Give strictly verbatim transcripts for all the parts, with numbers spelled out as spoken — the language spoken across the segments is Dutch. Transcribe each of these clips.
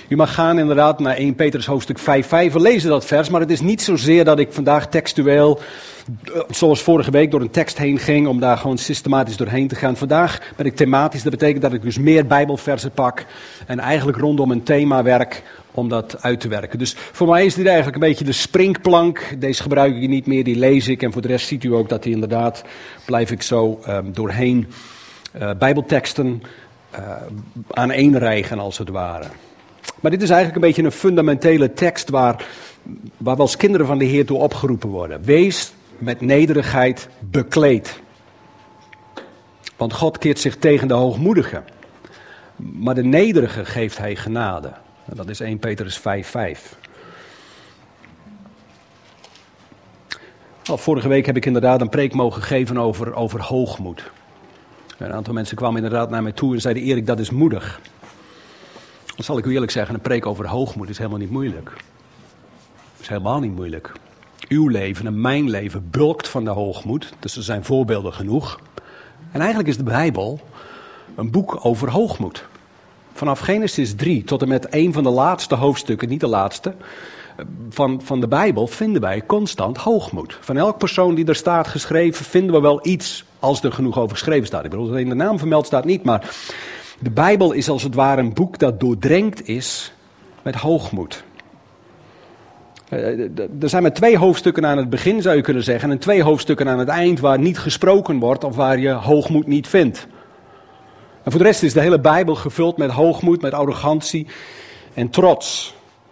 U mag gaan inderdaad naar eerste Petrus hoofdstuk vijf vijf. We lezen dat vers, maar het is niet zozeer dat ik vandaag textueel, zoals vorige week, door een tekst heen ging om daar gewoon systematisch doorheen te gaan. Vandaag ben ik thematisch, dat betekent dat ik dus meer Bijbelversen pak en eigenlijk rondom een thema werk om dat uit te werken. Dus voor mij is dit eigenlijk een beetje de springplank. Deze gebruik ik niet meer, die lees ik en voor de rest ziet u ook dat die inderdaad, blijf ik zo um, doorheen uh, Bijbelteksten uh, aaneenrijgen als het ware. Maar dit is eigenlijk een beetje een fundamentele tekst waar, waar we als kinderen van de Heer toe opgeroepen worden. Wees met nederigheid bekleed. Want God keert zich tegen de hoogmoedigen. Maar de nederige geeft hij genade. En dat is eerste Petrus vijf vijf. Nou, vorige week heb ik inderdaad een preek mogen geven over, over hoogmoed. Een aantal mensen kwamen inderdaad naar mij toe en zeiden: Erik, dat is moedig. Dan zal ik u eerlijk zeggen, een preek over hoogmoed is helemaal niet moeilijk. Het is helemaal niet moeilijk. Uw leven en mijn leven bulkt van de hoogmoed, dus er zijn voorbeelden genoeg. En eigenlijk is de Bijbel een boek over hoogmoed. Vanaf Genesis drie tot en met een van de laatste hoofdstukken, niet de laatste, van, van de Bijbel vinden wij constant hoogmoed. Van elk persoon die er staat geschreven vinden we wel iets als er genoeg over geschreven staat. Ik bedoel, dat in de naam vermeld staat niet, maar de Bijbel is als het ware een boek dat doordrenkt is met hoogmoed. Er zijn maar twee hoofdstukken aan het begin, zou je kunnen zeggen, en twee hoofdstukken aan het eind waar niet gesproken wordt of waar je hoogmoed niet vindt. En voor de rest is de hele Bijbel gevuld met hoogmoed, met arrogantie en trots.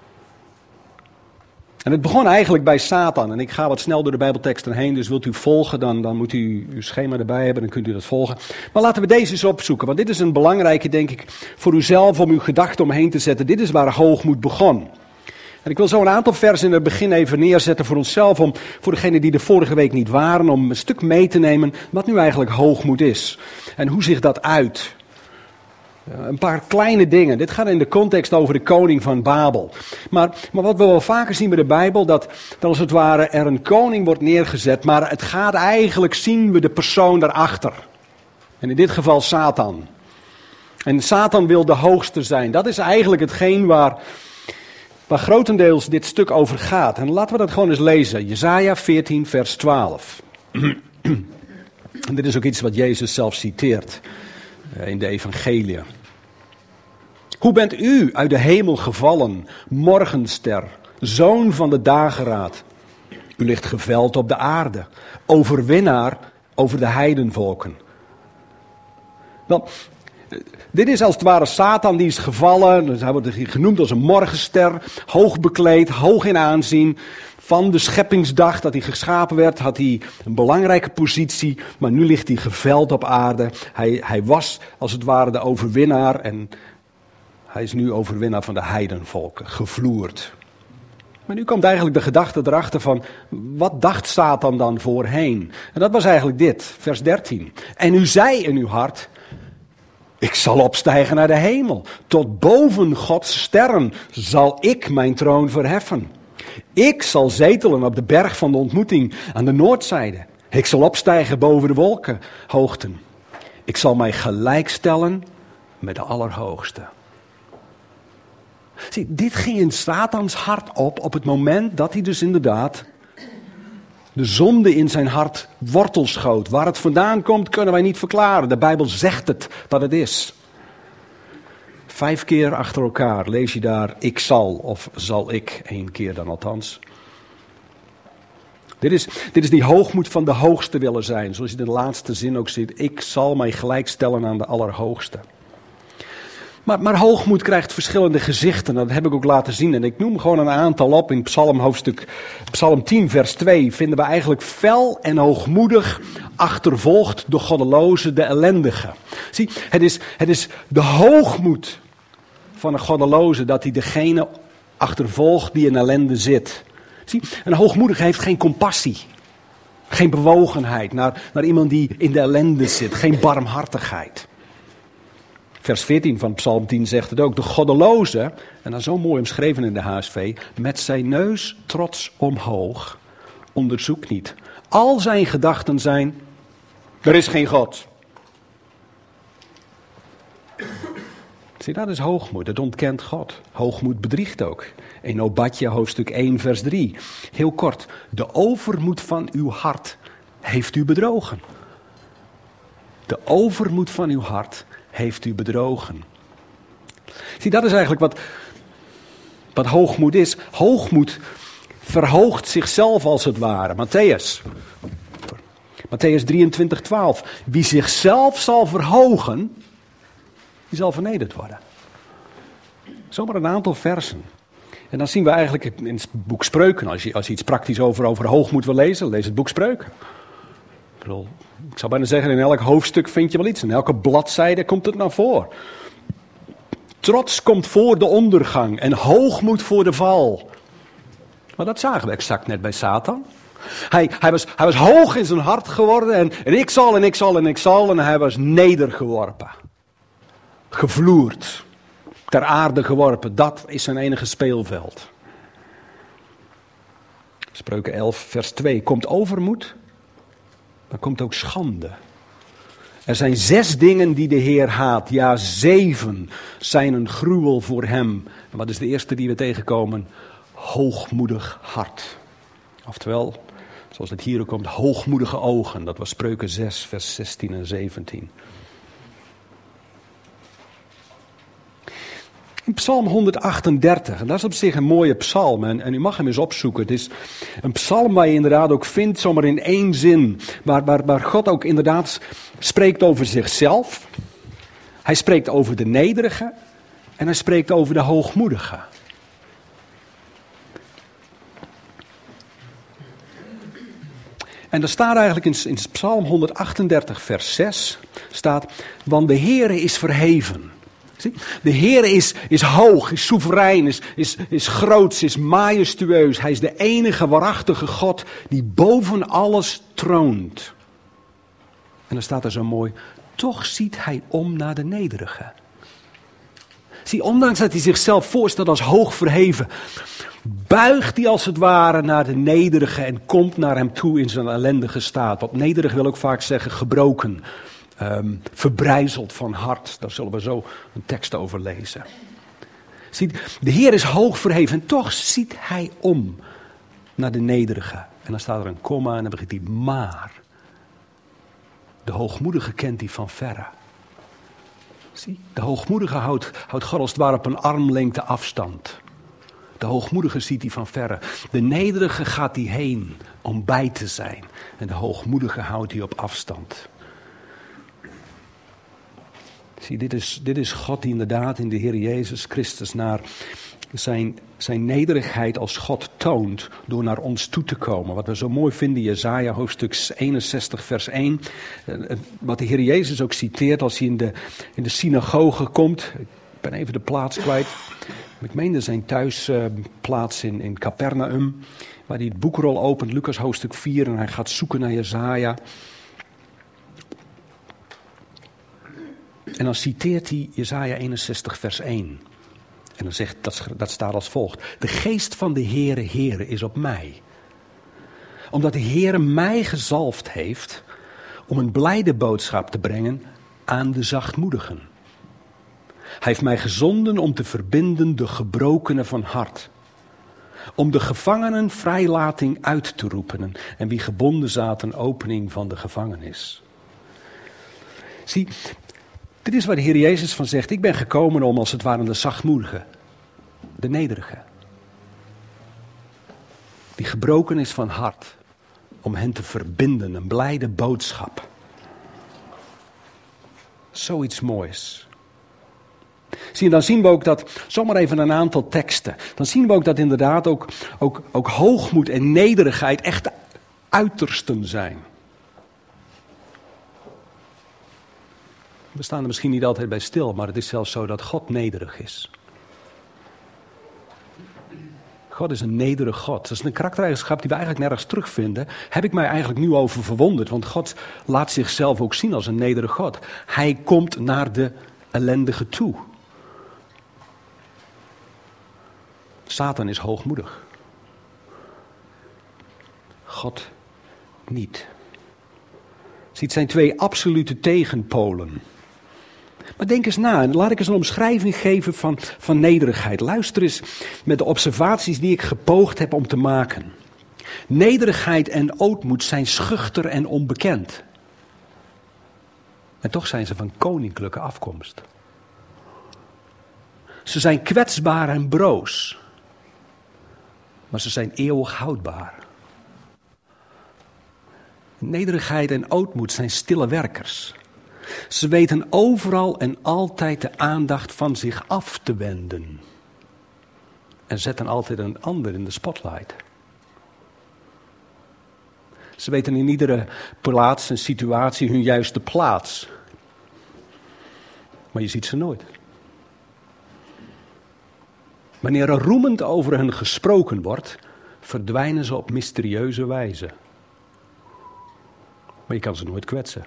En het begon eigenlijk bij Satan. En ik ga wat snel door de Bijbelteksten heen, dus wilt u volgen, dan, dan moet u uw schema erbij hebben, dan kunt u dat volgen. Maar laten we deze eens opzoeken, want dit is een belangrijke, denk ik, voor uzelf om uw gedachten omheen te zetten. Dit is waar hoogmoed begon. En ik wil zo een aantal versen in het begin even neerzetten voor onszelf, om voor degenen die er vorige week niet waren, om een stuk mee te nemen wat nu eigenlijk hoogmoed is. En hoe zich dat uit. Een paar kleine dingen. Dit gaat in de context over de koning van Babel. Maar, maar wat we wel vaker zien bij de Bijbel, dat, dat als het ware er een koning wordt neergezet, maar het gaat eigenlijk, zien we de persoon daarachter. En in dit geval Satan. En Satan wil de hoogste zijn. Dat is eigenlijk hetgeen waar, waar grotendeels dit stuk over gaat. En laten we dat gewoon eens lezen. Jesaja veertien vers twaalf. En dit is ook iets wat Jezus zelf citeert in de evangelie. Hoe bent u uit de hemel gevallen, morgenster, zoon van de dageraad? U ligt geveld op de aarde, overwinnaar over de heidenvolken. Wel, dit is als het ware Satan, die is gevallen, hij wordt genoemd als een morgenster, hoog bekleed, hoog in aanzien. Van de scheppingsdag dat hij geschapen werd, had hij een belangrijke positie, maar nu ligt hij geveld op aarde. Hij, hij was als het ware de overwinnaar en hij is nu overwinnaar van de heidenvolken, gevloerd. Maar nu komt eigenlijk de gedachte erachter van, wat dacht Satan dan voorheen? En dat was eigenlijk dit, vers dertien. En u zei in uw hart: ik zal opstijgen naar de hemel, tot boven Gods sterren zal ik mijn troon verheffen. Ik zal zetelen op de berg van de ontmoeting aan de noordzijde. Ik zal opstijgen boven de wolkenhoogten. Ik zal mij gelijkstellen met de Allerhoogste. Zie, dit ging in Satans hart op op het moment dat hij dus inderdaad de zonde in zijn hart wortel schoot. Waar het vandaan komt kunnen wij niet verklaren. De Bijbel zegt het dat het is. Vijf keer achter elkaar lees je daar ik zal of zal ik, één keer dan althans. Dit is, dit is die hoogmoed van de hoogste willen zijn, zoals je in de laatste zin ook ziet. Ik zal mij gelijkstellen aan de Allerhoogste. Maar, maar hoogmoed krijgt verschillende gezichten, dat heb ik ook laten zien. En ik noem gewoon een aantal op. In Psalm hoofdstuk, Psalm tien vers twee vinden we eigenlijk fel en hoogmoedig achtervolgt de goddeloze, de ellendige. Zie, het is, het is de hoogmoed van een goddeloze dat hij degene achtervolgt die in ellende zit. Zie, een hoogmoedige heeft geen compassie, geen bewogenheid naar, naar iemand die in de ellende zit, geen barmhartigheid. Vers veertien van Psalm tien zegt het ook. De goddeloze, en dan zo mooi omschreven in de H S V, met zijn neus trots omhoog, onderzoekt niet. Al zijn gedachten zijn, er is geen God. Zie, dat is hoogmoed. Dat ontkent God. Hoogmoed bedriegt ook. In Obadja hoofdstuk één vers drie. Heel kort. De overmoed van uw hart heeft u bedrogen. De overmoed van uw hart heeft u bedrogen. Zie, dat is eigenlijk wat, wat hoogmoed is. Hoogmoed verhoogt zichzelf als het ware. Matthäus. Matthäus drieëntwintig twaalf. Wie zichzelf zal verhogen, die zal vernederd worden. Zomaar een aantal versen. En dan zien we eigenlijk in het boek Spreuken, als je, als je iets praktisch over, over hoogmoed wil lezen, lees het boek Spreuken. Ik bedoel, ik zou bijna zeggen, in elk hoofdstuk vind je wel iets. In elke bladzijde komt het naar voren. Trots komt voor de ondergang en hoogmoed voor de val. Maar dat zagen we exact net bij Satan. Hij, hij, was, hij was hoog in zijn hart geworden en, en ik zal en ik zal en ik zal en hij was nedergeworpen. Gevloerd. Ter aarde geworpen. Dat is zijn enige speelveld. Spreuken elf vers twee. Komt overmoed, dan komt ook schande. Er zijn zes dingen die de Heer haat. Ja, zeven zijn een gruwel voor hem. En wat is de eerste die we tegenkomen? Hoogmoedig hart. Oftewel, zoals het hier ook komt, hoogmoedige ogen. Dat was Spreuken zes vers zestien en zeventien. In Psalm honderdachtendertig, en dat is op zich een mooie psalm, en, en u mag hem eens opzoeken. Het is een psalm waar je inderdaad ook vindt, zomaar in één zin, waar, waar, waar God ook inderdaad spreekt over zichzelf. Hij spreekt over de nederige en hij spreekt over de hoogmoedige. En er staat eigenlijk in, in Psalm honderdachtendertig vers zes, staat, want de Heere is verheven. Zie? De Heer is, is hoog, is soeverein, is, is, is groots, is majestueus. Hij is de enige waarachtige God die boven alles troont. En dan staat er zo mooi, toch ziet hij om naar de nederige. Zie, ondanks dat hij zichzelf voorstelt als hoog verheven, buigt hij als het ware naar de nederige en komt naar hem toe in zijn ellendige staat. Want nederig wil ook vaak zeggen gebroken. Um, verbrijzeld van hart. Daar zullen we zo een tekst over lezen. Zie, de Heer is hoog verheven en toch ziet hij om naar de nederige. En dan staat er een komma en dan begint hij maar. De hoogmoedige kent hij van verre. Zie, de hoogmoedige houdt, houdt God als het ware op een armlengte afstand. De hoogmoedige ziet hij van verre. De nederige gaat hij heen om bij te zijn. En de hoogmoedige houdt hij op afstand. Zie, dit is, dit is God die inderdaad in de Heer Jezus Christus naar zijn, zijn nederigheid als God toont door naar ons toe te komen. Wat we zo mooi vinden in Jesaja hoofdstuk eenenzestig vers één. Wat de Heer Jezus ook citeert als hij in de, in de synagoge komt. Ik ben even de plaats kwijt. Ik meende zijn thuisplaats in, in Capernaum. Waar hij het boekrol opent, Lucas hoofdstuk vier. En hij gaat zoeken naar Jesaja. En dan citeert hij Jesaja eenenzestig vers één. En dan zegt, dat, dat staat als volgt. De geest van de Heere, Heere is op mij. Omdat de Heere mij gezalfd heeft om een blijde boodschap te brengen aan de zachtmoedigen. Hij heeft mij gezonden om te verbinden de gebrokenen van hart. Om de gevangenen vrijlating uit te roepen. En wie gebonden zaten, opening van de gevangenis. Zie, dit is waar de Heer Jezus van zegt. Ik ben gekomen om als het ware de zachtmoedige, de nederige. Die gebroken is van hart. Om hen te verbinden, een blijde boodschap. Zoiets moois. Zie, en dan zien we ook dat, zomaar even een aantal teksten. Dan zien we ook dat inderdaad ook, ook, ook hoogmoed en nederigheid echt uitersten zijn. We staan er misschien niet altijd bij stil, maar het is zelfs zo dat God nederig is. God is een nederig God. Dat is een karaktereigenschap die we eigenlijk nergens terugvinden. Heb ik mij eigenlijk nu over verwonderd, want God laat zichzelf ook zien als een nederig God. Hij komt naar de ellendige toe. Satan is hoogmoedig. God niet. Zie, het zijn twee absolute tegenpolen. Maar denk eens na en laat ik eens een omschrijving geven van, van nederigheid. Luister eens met de observaties die ik gepoogd heb om te maken. Nederigheid en ootmoed zijn schuchter en onbekend. En toch zijn ze van koninklijke afkomst. Ze zijn kwetsbaar en broos. Maar ze zijn eeuwig houdbaar. Nederigheid en ootmoed zijn stille werkers. Ze weten overal en altijd de aandacht van zich af te wenden. En zetten altijd een ander in de spotlight. Ze weten in iedere plaats en situatie hun juiste plaats. Maar je ziet ze nooit. Wanneer er roemend over hen gesproken wordt, verdwijnen ze op mysterieuze wijze. Maar je kan ze nooit kwetsen.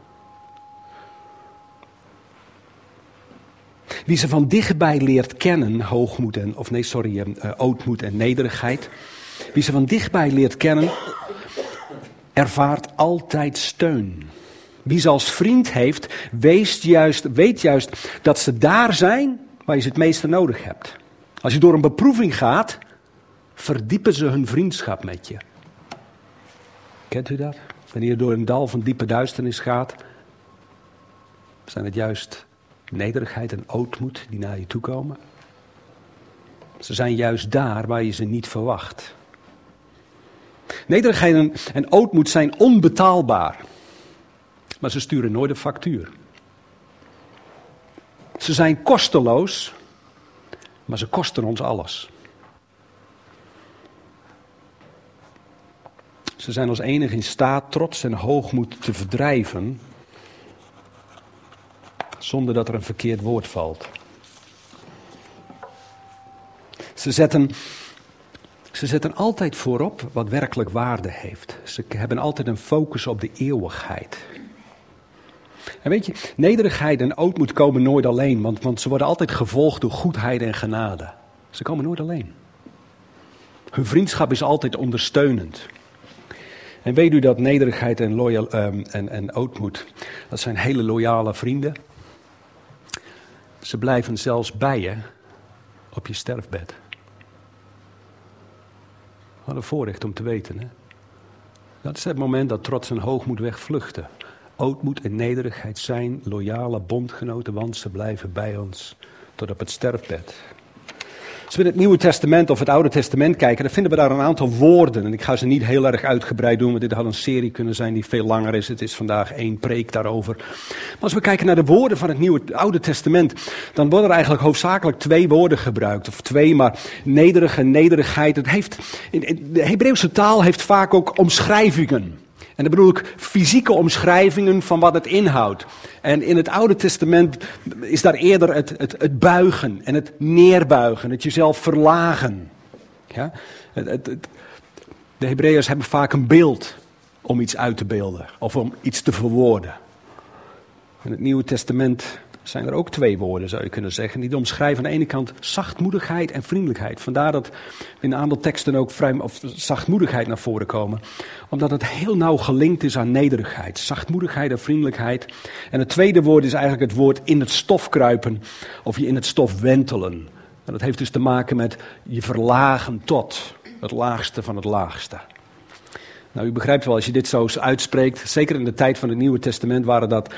Wie ze van dichtbij leert kennen, hoogmoed en, of nee, sorry, uh, ootmoed en nederigheid. Wie ze van dichtbij leert kennen, ervaart altijd steun. Wie ze als vriend heeft, weet juist, weet juist dat ze daar zijn waar je ze het meeste nodig hebt. Als je door een beproeving gaat, verdiepen ze hun vriendschap met je. Kent u dat? Wanneer je door een dal van diepe duisternis gaat, zijn het juist nederigheid en ootmoed die naar je toe komen. Ze zijn juist daar waar je ze niet verwacht. Nederigheid en, en ootmoed zijn onbetaalbaar, maar ze sturen nooit een factuur. Ze zijn kosteloos, maar ze kosten ons alles. Ze zijn als enige in staat trots en hoogmoed te verdrijven, zonder dat er een verkeerd woord valt. Ze zetten, ze zetten altijd voorop wat werkelijk waarde heeft. Ze hebben altijd een focus op de eeuwigheid. En weet je, nederigheid en ootmoed komen nooit alleen, want, want ze worden altijd gevolgd door goedheid en genade. Ze komen nooit alleen. Hun vriendschap is altijd ondersteunend. En weet u dat nederigheid en, loyal, um, en, en ootmoed, dat zijn hele loyale vrienden. Ze blijven zelfs bij je op je sterfbed. Wat een voorrecht om te weten, hè? Dat is het moment dat trots en hoogmoed wegvluchten. Ootmoed en nederigheid zijn loyale bondgenoten, want ze blijven bij ons tot op het sterfbed. Als we in het Nieuwe Testament of het Oude Testament kijken, dan vinden we daar een aantal woorden. En ik ga ze niet heel erg uitgebreid doen, want dit had een serie kunnen zijn die veel langer is. Het is vandaag één preek daarover. Maar als we kijken naar de woorden van het Nieuwe, het Oude Testament, dan worden er eigenlijk hoofdzakelijk twee woorden gebruikt. Of twee, maar nederige, nederigheid. Het heeft, in de Hebreeuwse taal heeft vaak ook omschrijvingen. En dan bedoel ik fysieke omschrijvingen van wat het inhoudt. En in het Oude Testament is daar eerder het, het, het buigen en het neerbuigen, het jezelf verlagen. Ja? Het, het, het, de Hebreeërs hebben vaak een beeld om iets uit te beelden of om iets te verwoorden. In het Nieuwe Testament zijn er ook twee woorden, zou je kunnen zeggen, die omschrijven aan de ene kant zachtmoedigheid en vriendelijkheid. Vandaar dat in een aantal teksten ook vrij, of zachtmoedigheid naar voren komen. Omdat het heel nauw gelinkt is aan nederigheid. Zachtmoedigheid en vriendelijkheid. En het tweede woord is eigenlijk het woord in het stof kruipen of je in het stof wentelen. En dat heeft dus te maken met je verlagen tot het laagste van het laagste. Nou, u begrijpt wel, als je dit zo uitspreekt, zeker in de tijd van het Nieuwe Testament waren dat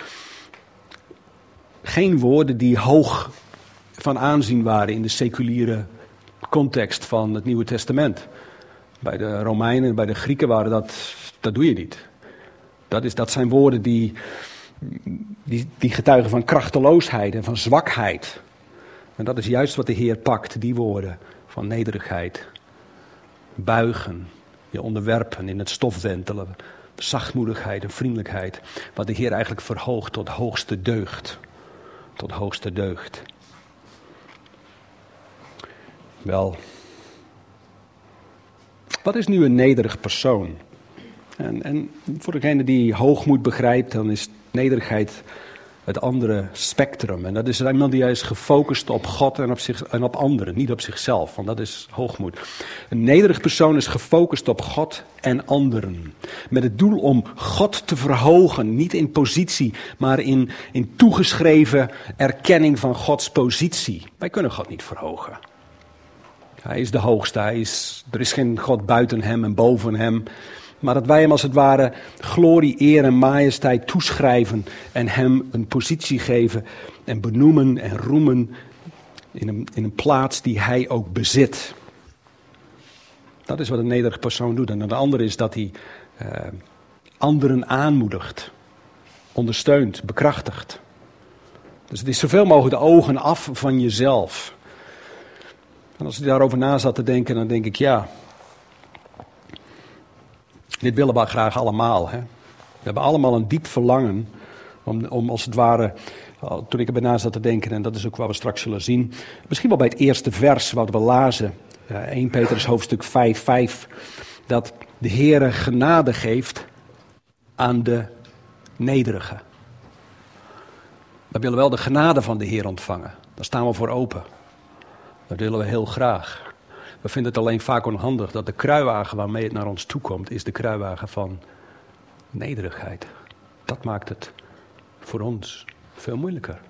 geen woorden die hoog van aanzien waren in de seculiere context van het Nieuwe Testament. Bij de Romeinen en bij de Grieken waren dat, dat doe je niet. Dat, is, dat zijn woorden die, die, die getuigen van krachteloosheid en van zwakheid. En dat is juist wat de Heer pakt, die woorden van nederigheid. Buigen, je onderwerpen, in het stof wentelen, zachtmoedigheid en vriendelijkheid. Wat de Heer eigenlijk verhoogt tot hoogste deugd. Tot hoogste deugd. Wel, wat is nu een nederig persoon? En, en voor degene die hoogmoed begrijpt, dan is nederigheid het andere spectrum. En dat is iemand die is gefocust op God en op, zich, en op anderen, niet op zichzelf. Want dat is hoogmoed. Een nederig persoon is gefocust op God en anderen. Met het doel om God te verhogen. Niet in positie, maar in, in toegeschreven erkenning van Gods positie. Wij kunnen God niet verhogen. Hij is de hoogste. Hij is, er is geen God buiten hem en boven hem. Maar dat wij hem als het ware glorie, eer en majesteit toeschrijven en hem een positie geven en benoemen en roemen in een, in een plaats die hij ook bezit. Dat is wat een nederige persoon doet. En de andere is dat hij uh, anderen aanmoedigt, ondersteunt, bekrachtigt. Dus het is zoveel mogelijk de ogen af van jezelf. En als ik daarover na zat te denken, dan denk ik ja... Dit willen we graag allemaal. Hè? We hebben allemaal een diep verlangen om, om als het ware, toen ik erbij na zat te denken, en dat is ook wat we straks zullen zien, misschien wel bij het eerste vers wat we lazen, Eerste Petrus hoofdstuk vijf, vijf, dat de Heere genade geeft aan de nederigen. We willen wel de genade van de Heer ontvangen. Daar staan we voor open. Dat willen we heel graag. We vinden het alleen vaak onhandig dat de kruiwagen waarmee het naar ons toekomt, is de kruiwagen van nederigheid. Dat maakt het voor ons veel moeilijker.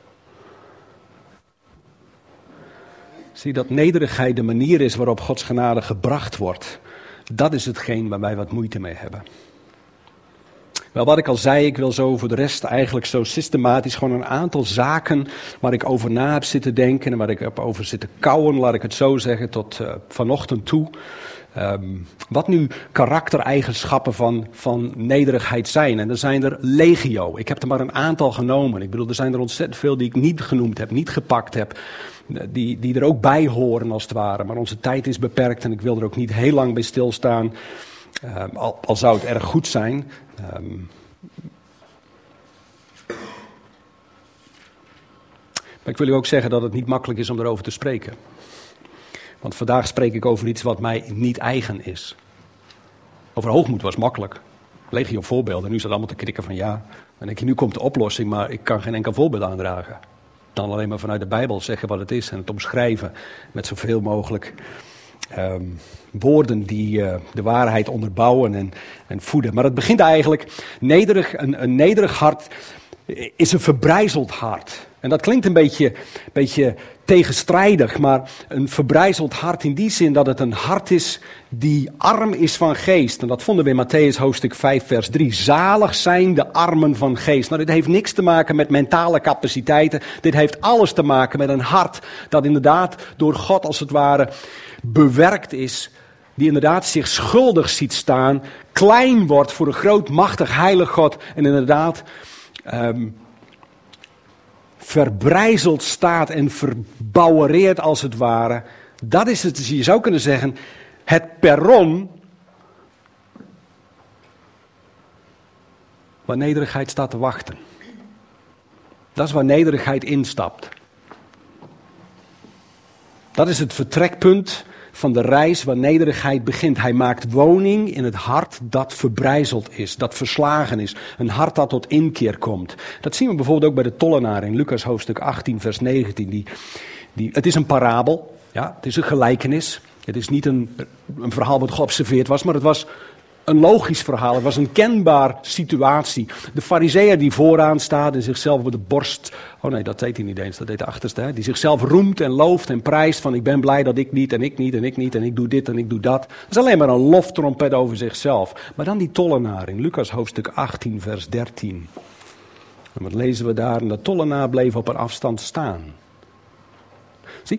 Zie dat nederigheid de manier is waarop Gods genade gebracht wordt. Dat is hetgeen waar wij wat moeite mee hebben. Wel, wat ik al zei, ik wil zo voor de rest eigenlijk zo systematisch gewoon een aantal zaken waar ik over na heb zitten denken en waar ik heb over zitten kauwen, laat ik het zo zeggen, tot uh, vanochtend toe. Um, wat nu karaktereigenschappen van, van nederigheid zijn. En er zijn er legio. Ik heb er maar een aantal genomen. Ik bedoel, er zijn er ontzettend veel die ik niet genoemd heb, niet gepakt heb. Die, die er ook bij horen als het ware. Maar onze tijd is beperkt en ik wil er ook niet heel lang bij stilstaan. Uh, al, al zou het erg goed zijn. Um, maar ik wil u ook zeggen dat het niet makkelijk is om erover te spreken. Want vandaag spreek ik over iets wat mij niet eigen is. Over hoogmoed was makkelijk. Legio voorbeelden. Nu staat allemaal te krikken van ja. Dan denk je, nu komt de oplossing, maar ik kan geen enkel voorbeeld aandragen. Dan alleen maar vanuit de Bijbel zeggen wat het is en het omschrijven met zoveel mogelijk um, woorden die uh, de waarheid onderbouwen en, en voeden. Maar het begint eigenlijk, nederig, een, een nederig hart is een verbrijzeld hart. En dat klinkt een beetje, beetje tegenstrijdig, maar een verbrijzeld hart in die zin dat het een hart is die arm is van geest. En dat vonden we in Mattheüs hoofdstuk vijf vers drie. Zalig zijn de armen van geest. Nou, dit heeft niks te maken met mentale capaciteiten. Dit heeft alles te maken met een hart dat inderdaad door God als het ware bewerkt is. Die inderdaad zich schuldig ziet staan, klein wordt voor een groot, machtig, heilig God. En inderdaad Um, verbrijzeld staat en verbouwereerd als het ware. Dat is het, je zou kunnen zeggen, het perron waar nederigheid staat te wachten. Dat is waar nederigheid instapt. Dat is het vertrekpunt van de reis waar nederigheid begint. Hij maakt woning in het hart dat verbrijzeld is, dat verslagen is. Een hart dat tot inkeer komt. Dat zien we bijvoorbeeld ook bij de tollenaar in Lucas hoofdstuk achttien vers negentien. Die, die, het is een parabel, ja, het is een gelijkenis. Het is niet een, een verhaal wat geobserveerd was, maar het was een logisch verhaal. Het was een kenbaar situatie. De farizeeër die vooraan staat en zichzelf op de borst... Oh nee, dat deed hij niet eens, dat deed de achterste. Hè? Die zichzelf roemt en looft en prijst van ik ben blij dat ik niet en ik niet en ik niet en ik doe dit en ik doe dat. Dat is alleen maar een loftrompet over zichzelf. Maar dan die tollenaar in Lucas hoofdstuk achttien vers dertien. En wat lezen we daar? En de tollenaar bleef op een afstand staan. Zie?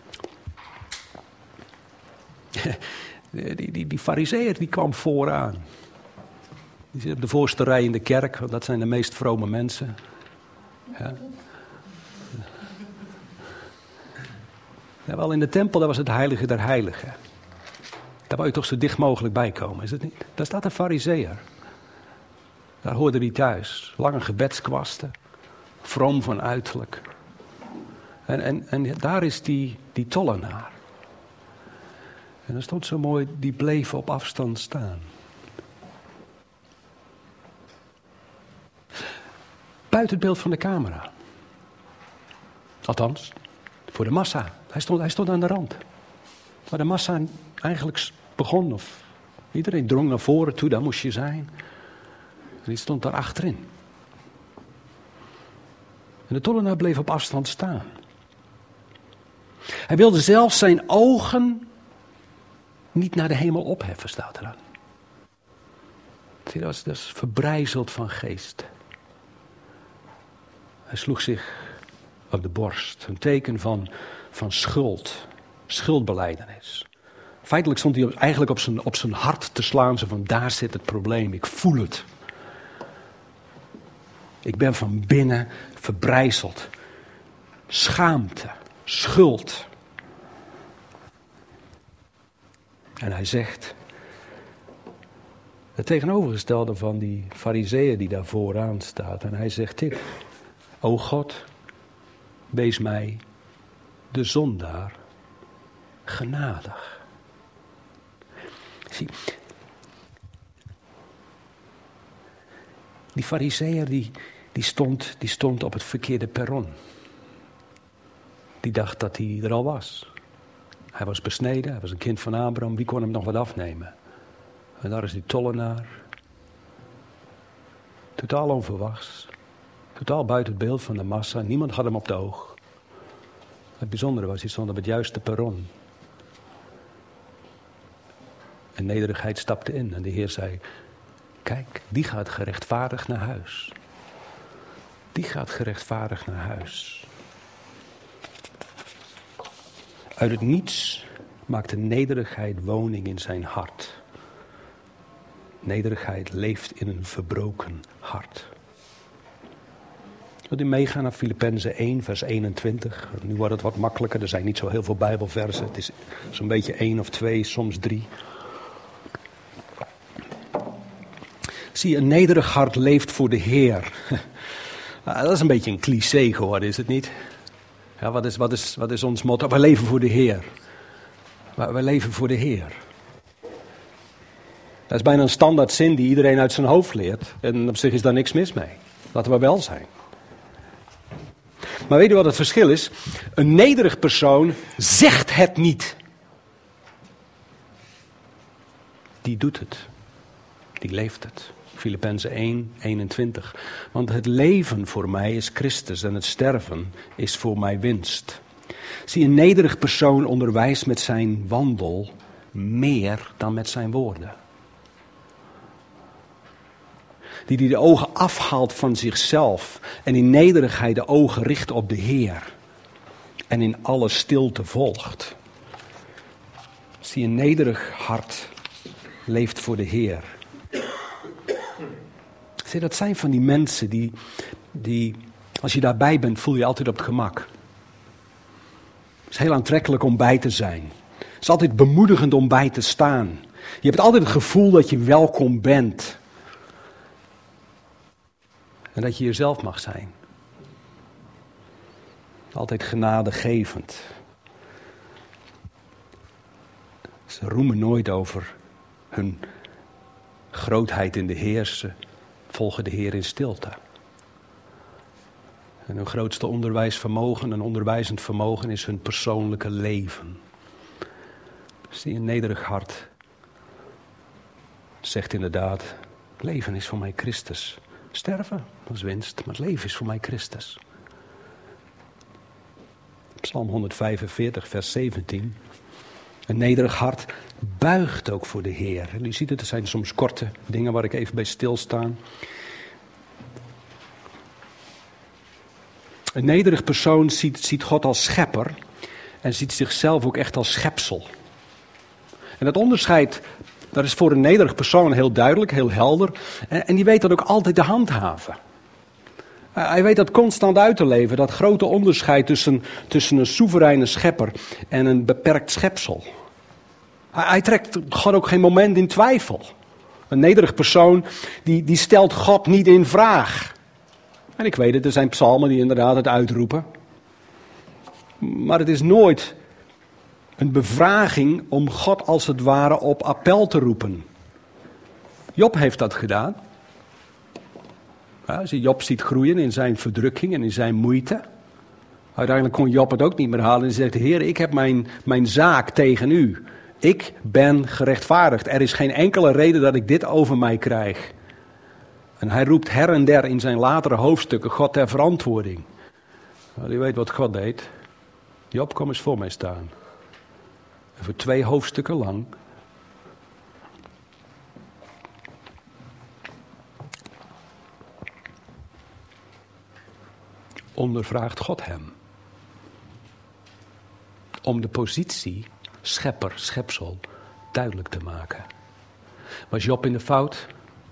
Die, die, die, die farizeeër die kwam vooraan. Die zit op de voorste rij in de kerk, want dat zijn de meest vrome mensen. Ja. Ja, wel in de tempel, dat was het heilige der heiligen. Daar wou je toch zo dicht mogelijk bij komen, is het niet? Daar staat de farizeeër. Daar hoorde hij thuis. Lange gebedskwasten. Vroom van uiterlijk. En, en, en daar is die, die tollenaar. En dat stond zo mooi, die bleef op afstand staan. Buiten het beeld van de camera. Althans, voor de massa. Hij stond, hij stond aan de rand. Waar de massa eigenlijk begon. Of iedereen drong naar voren toe, daar moest je zijn. En die stond daar achterin. En de tollenaar bleef op afstand staan. Hij wilde zelfs zijn ogen niet naar de hemel opheffen, staat er dan. Zie, dat is, dat is verbrijzeld van geest. Hij sloeg zich op de borst. Een teken van, van schuld. Schuldbelijdenis. Feitelijk stond hij eigenlijk op zijn, op zijn hart te slaan. Zo van, daar zit het probleem. Ik voel het. Ik ben van binnen verbrijzeld. Schaamte. Schuld. En hij zegt, het tegenovergestelde van die farizeeën die daar vooraan staat. En hij zegt dit, o God, wees mij, de zondaar, genadig. Zie, die farizeeër die, die, stond, die stond op het verkeerde perron. Die dacht dat hij er al was. Hij was besneden, hij was een kind van Abraham, wie kon hem nog wat afnemen? En daar is die tollenaar. Totaal onverwachts. Totaal buiten het beeld van de massa. Niemand had hem op de oog. Het bijzondere was, hij stond op het juiste perron. En nederigheid stapte in. En de Heer zei, kijk, die gaat gerechtvaardigd naar huis. Die gaat gerechtvaardigd naar huis. Uit het niets maakte nederigheid woning in zijn hart. Nederigheid leeft in een verbroken hart. Wilt u meegaan naar Filippenzen één, vers eenentwintig? Nu wordt het wat makkelijker, er zijn niet zo heel veel Bijbelversen. Het is zo'n beetje één of twee, soms drie. Zie je, een nederig hart leeft voor de Heer. Dat is een beetje een cliché geworden, is het niet? Ja, wat is, wat is, wat is ons motto? Wij leven voor de Heer. Wij leven voor de Heer. Dat is bijna een standaard zin die iedereen uit zijn hoofd leert. En op zich is daar niks mis mee. Laten we wel zijn. Maar weet u wat het verschil is? Een nederig persoon zegt het niet. Die doet het. Die leeft het. Filippenzen één, eenentwintig. Want het leven voor mij is Christus en het sterven is voor mij winst. Zie, een nederig persoon onderwijst met zijn wandel meer dan met zijn woorden. Die die de ogen afhaalt van zichzelf en in nederigheid de ogen richt op de Heer. En in alle stilte volgt. Zie, een nederig hart leeft voor de Heer. Zie, dat zijn van die mensen die, die, als je daarbij bent, voel je altijd op het gemak. Het is heel aantrekkelijk om bij te zijn. Het is altijd bemoedigend om bij te staan. Je hebt altijd het gevoel dat je welkom bent. En dat je jezelf mag zijn. Altijd genadegevend. Ze roemen nooit over hun grootheid in de Heer. Ze volgen de Heer in stilte. En hun grootste onderwijsvermogen en onderwijzend vermogen is hun persoonlijke leven. Dus die een nederig hart zegt inderdaad, leven is voor mij Christus. Sterven, dat is winst, maar het leven is voor mij Christus. Psalm honderdvijfenveertig, vers zeventien. Een nederig hart buigt ook voor de Heer. En u ziet het, er zijn soms korte dingen waar ik even bij stilsta. Een nederig persoon ziet, ziet God als schepper en ziet zichzelf ook echt als schepsel. En dat onderscheid, dat is voor een nederig persoon heel duidelijk, heel helder. En, en die weet dat ook altijd te handhaven. Hij weet dat constant uit te leven, dat grote onderscheid tussen, tussen een soevereine schepper en een beperkt schepsel. Hij, hij trekt God ook geen moment in twijfel. Een nederig persoon die, die stelt God niet in vraag. En ik weet het, er zijn psalmen die inderdaad het uitroepen. Maar het is nooit een bevraging om God als het ware op appel te roepen. Job heeft dat gedaan. Ja, als je Job ziet groeien in zijn verdrukking en in zijn moeite. Uiteindelijk kon Job het ook niet meer halen en zegt, Heer, ik heb mijn, mijn zaak tegen u. Ik ben gerechtvaardigd. Er is geen enkele reden dat ik dit over mij krijg. En hij roept her en der in zijn latere hoofdstukken God ter verantwoording. Nou, u weet wat God deed. Job, kom eens voor mij staan. En voor twee hoofdstukken lang ondervraagt God hem. Om de positie schepper, schepsel, duidelijk te maken. Was Job in de fout?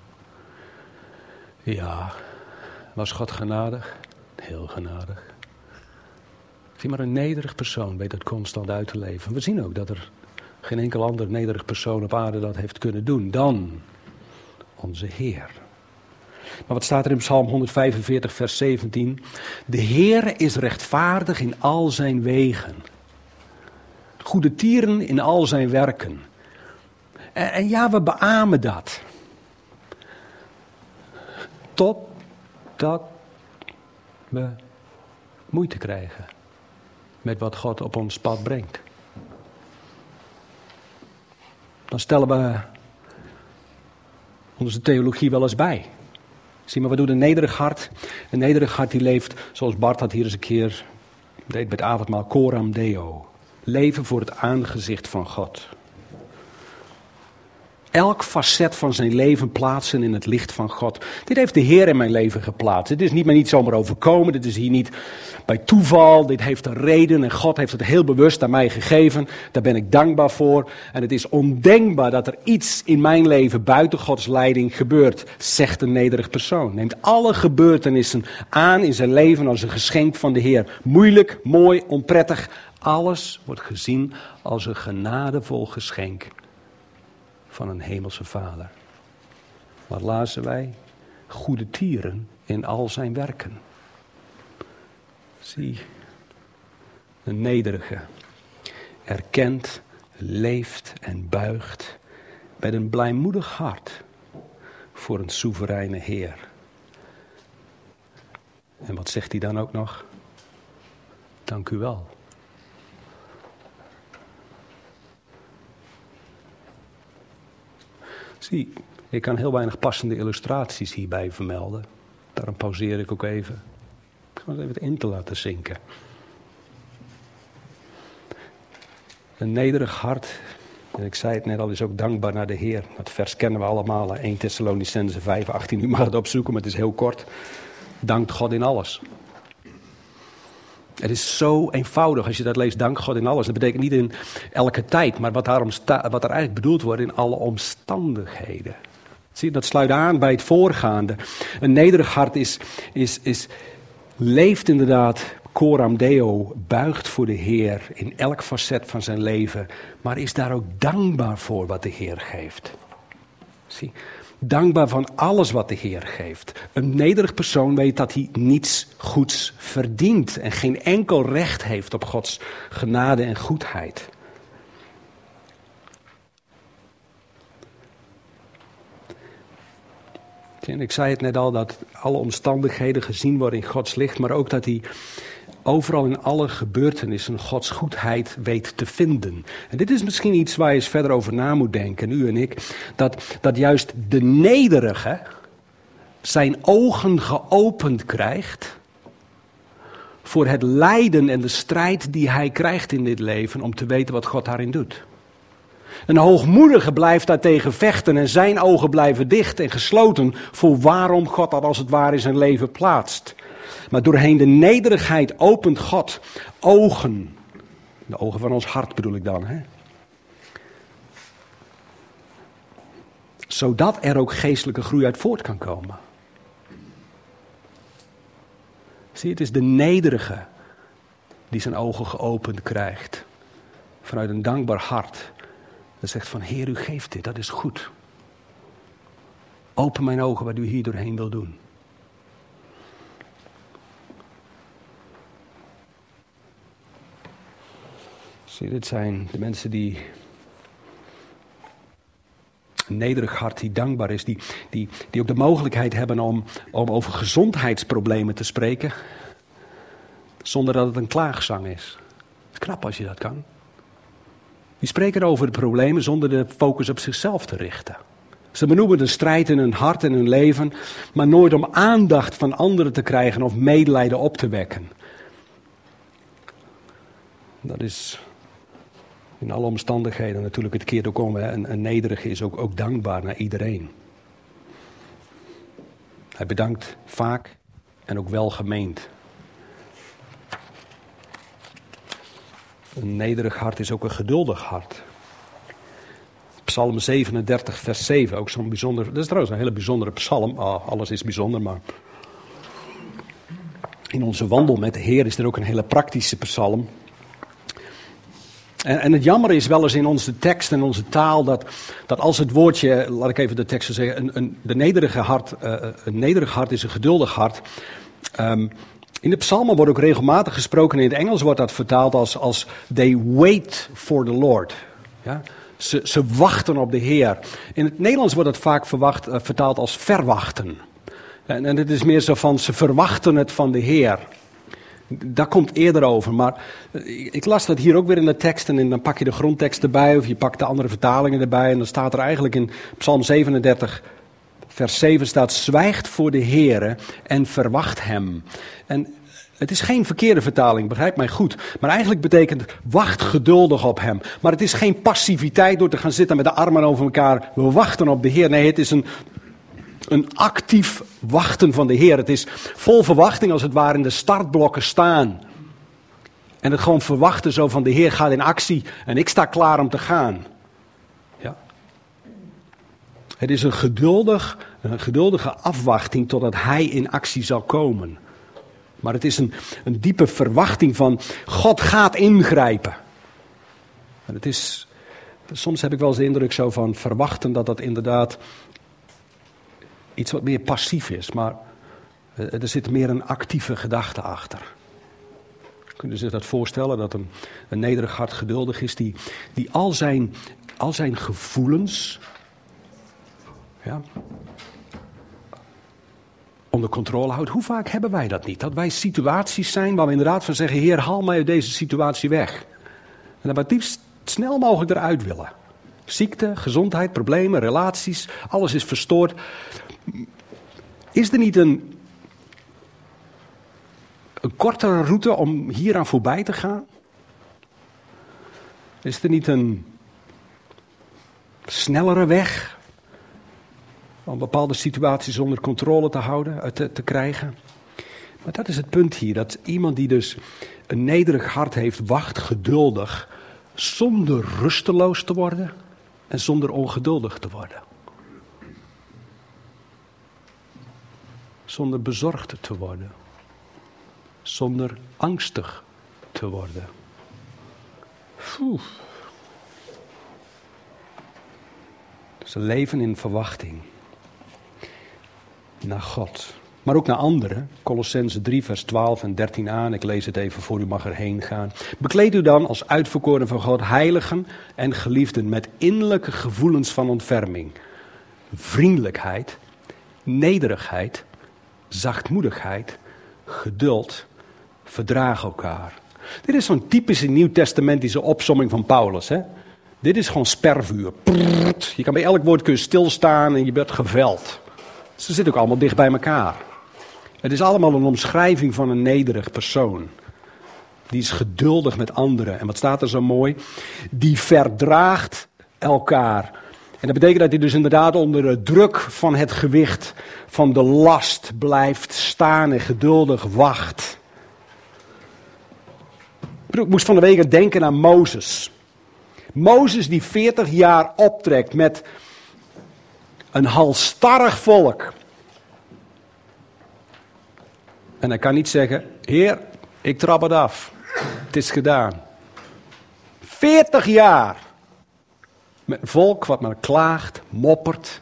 Ja. Was God genadig? Heel genadig. Zie maar, een nederig persoon weet dat constant uit te leven. We zien ook dat er geen enkel ander nederig persoon op aarde dat heeft kunnen doen dan onze Heer. Maar wat staat er in Psalm honderdvijfenveertig vers zeventien? De Heer is rechtvaardig in al zijn wegen. Goede tieren in al zijn werken. En, en ja, we beamen dat. Totdat we moeite krijgen met wat God op ons pad brengt. Dan stellen we onze theologie wel eens bij. Zie maar, we doen een nederig hart. Een nederig hart die leeft, zoals Bart had hier eens een keer deed bij het avondmaal, coram Deo. Leven voor het aangezicht van God. Elk facet van zijn leven plaatsen in het licht van God. Dit heeft de Heer in mijn leven geplaatst. Dit is niet maar niet zomaar overkomen. Dit is hier niet bij toeval. Dit heeft een reden en God heeft het heel bewust aan mij gegeven. Daar ben ik dankbaar voor. En het is ondenkbaar dat er iets in mijn leven buiten Gods leiding gebeurt, zegt een nederig persoon. Neemt alle gebeurtenissen aan in zijn leven als een geschenk van de Heer. Moeilijk, mooi, onprettig. Alles wordt gezien als een genadevol geschenk van een hemelse Vader. Wat lazen wij? Goede tieren in al zijn werken. Zie, een nederige erkent, leeft en buigt met een blijmoedig hart voor een soevereine Heer. En wat zegt hij dan ook nog? Dank u wel. Zie, ik kan heel weinig passende illustraties hierbij vermelden. Daarom pauzeer ik ook even. Gewoon even het in te laten zinken. Een nederig hart, en ik zei het net al, is ook dankbaar naar de Heer. Dat vers kennen we allemaal, Eerste Thessalonicenzen vijf, achttien. U mag het opzoeken, maar het is heel kort. Dankt God in alles. Het is zo eenvoudig als je dat leest, dank God in alles. Dat betekent niet in elke tijd, maar wat, daarom sta, wat er eigenlijk bedoeld wordt in alle omstandigheden. Zie je, dat sluit aan bij het voorgaande. Een nederig hart is, is, is, leeft inderdaad coram Deo, buigt voor de Heer in elk facet van zijn leven, maar is daar ook dankbaar voor wat de Heer geeft. Zie, dankbaar van alles wat de Heer geeft. Een nederig persoon weet dat hij niets goeds verdient en geen enkel recht heeft op Gods genade en goedheid. En ik zei het net al, dat alle omstandigheden gezien worden in Gods licht, maar ook dat hij overal in alle gebeurtenissen Gods goedheid weet te vinden. En dit is misschien iets waar je eens verder over na moet denken, u en ik. Dat, dat juist de nederige zijn ogen geopend krijgt voor het lijden en de strijd die hij krijgt in dit leven om te weten wat God daarin doet. Een hoogmoedige blijft daartegen vechten en zijn ogen blijven dicht en gesloten voor waarom God dat als het ware in zijn leven plaatst. Maar doorheen de nederigheid opent God ogen. De ogen van ons hart bedoel ik dan. Hè? Zodat er ook geestelijke groei uit voort kan komen. Zie je, het is de nederige die zijn ogen geopend krijgt. Vanuit een dankbaar hart. Dat zegt van, Heer, u geeft dit, dat is goed. Open mijn ogen wat u hier doorheen wil doen. Zie, dit zijn de mensen die Een nederig hart die dankbaar is, die, die, die ook de mogelijkheid hebben om, om over gezondheidsproblemen te spreken, zonder dat het een klaagzang is. Het is knap als je dat kan. Die spreken over de problemen zonder de focus op zichzelf te richten. Ze benoemen de strijd in hun hart en hun leven, maar nooit om aandacht van anderen te krijgen of medelijden op te wekken. Dat is in alle omstandigheden natuurlijk, het keert ook om. Hè. Een, een nederige is ook, ook dankbaar naar iedereen. Hij bedankt vaak en ook welgemeend. Een nederig hart is ook een geduldig hart. Psalm zevenendertig, vers zeven, ook zo'n bijzonder. Dat is trouwens een hele bijzondere psalm. Oh, alles is bijzonder, maar in onze wandel met de Heer is er ook een hele praktische psalm. En, en het jammer is wel eens in onze tekst en onze taal dat, dat als het woordje, laat ik even de tekst zeggen, een, een, de nederige hart, uh, een nederig hart is een geduldig hart. Um, in de psalmen wordt ook regelmatig gesproken, in het Engels wordt dat vertaald als, als they wait for the Lord. Ja? Ze, ze wachten op de Heer. In het Nederlands wordt het vaak verwacht, uh, vertaald als verwachten. En, en het is meer zo van, ze verwachten het van de Heer. Daar komt eerder over, maar ik las dat hier ook weer in de teksten en dan pak je de grondtekst erbij of je pakt de andere vertalingen erbij en dan staat er eigenlijk in Psalm zevenendertig vers zeven staat, zwijgt voor de Heere en verwacht hem. En het is geen verkeerde vertaling, begrijp mij goed, maar eigenlijk betekent wacht geduldig op hem. Maar het is geen passiviteit door te gaan zitten met de armen over elkaar, we wachten op de Heer. Nee, het is een... Een actief wachten van de Heer. Het is vol verwachting als het ware in de startblokken staan. En het gewoon verwachten zo van de Heer gaat in actie en ik sta klaar om te gaan. Ja. Het is een, geduldig, een geduldige afwachting totdat Hij in actie zal komen. Maar het is een, een diepe verwachting van God gaat ingrijpen. En het is, soms heb ik wel eens de indruk zo van verwachten dat dat inderdaad iets wat meer passief is, maar er zit meer een actieve gedachte achter. Kunnen zich dat voorstellen, dat een, een nederig hart geduldig is, die, die al, zijn, al zijn gevoelens ja, onder controle houdt. Hoe vaak hebben wij dat niet? Dat wij situaties zijn waar we inderdaad van zeggen, Heer, haal mij uit deze situatie weg. En dat we het liefst snel mogelijk eruit willen. Ziekte, gezondheid, problemen, relaties, alles is verstoord. Is er niet een, een kortere route om hieraan voorbij te gaan? Is er niet een snellere weg om bepaalde situaties onder controle te houden, te, te krijgen? Maar dat is het punt hier, dat iemand die dus een nederig hart heeft, wacht geduldig, zonder rusteloos te worden en zonder ongeduldig te worden. Zonder bezorgd te worden. Zonder angstig te worden. Oeh. Dus een leven in verwachting. Naar God. Maar ook naar anderen. Kolossenzen drie vers twaalf en dertien a. En ik lees het even voor u mag erheen gaan. Bekleed u dan als uitverkoren van God, heiligen en geliefden, met innerlijke gevoelens van ontferming. Vriendelijkheid. Nederigheid. Zachtmoedigheid, geduld, verdraag elkaar. Dit is zo'n typische nieuwtestamentische opsomming van Paulus. Hè? Dit is gewoon spervuur. Prrrt. Je kan bij elk woord kun je stilstaan en je bent geveld. Ze zitten ook allemaal dicht bij elkaar. Het is allemaal een omschrijving van een nederig persoon. Die is geduldig met anderen. En wat staat er zo mooi? Die verdraagt elkaar. En dat betekent dat hij dus inderdaad onder de druk van het gewicht van de last blijft staan en geduldig wacht. Ik moest van de week denken aan Mozes. Mozes die veertig jaar optrekt met een halsstarrig volk. En hij kan niet zeggen, Heer, ik trap het af. Het is gedaan. veertig jaar. Met een volk wat maar klaagt, moppert.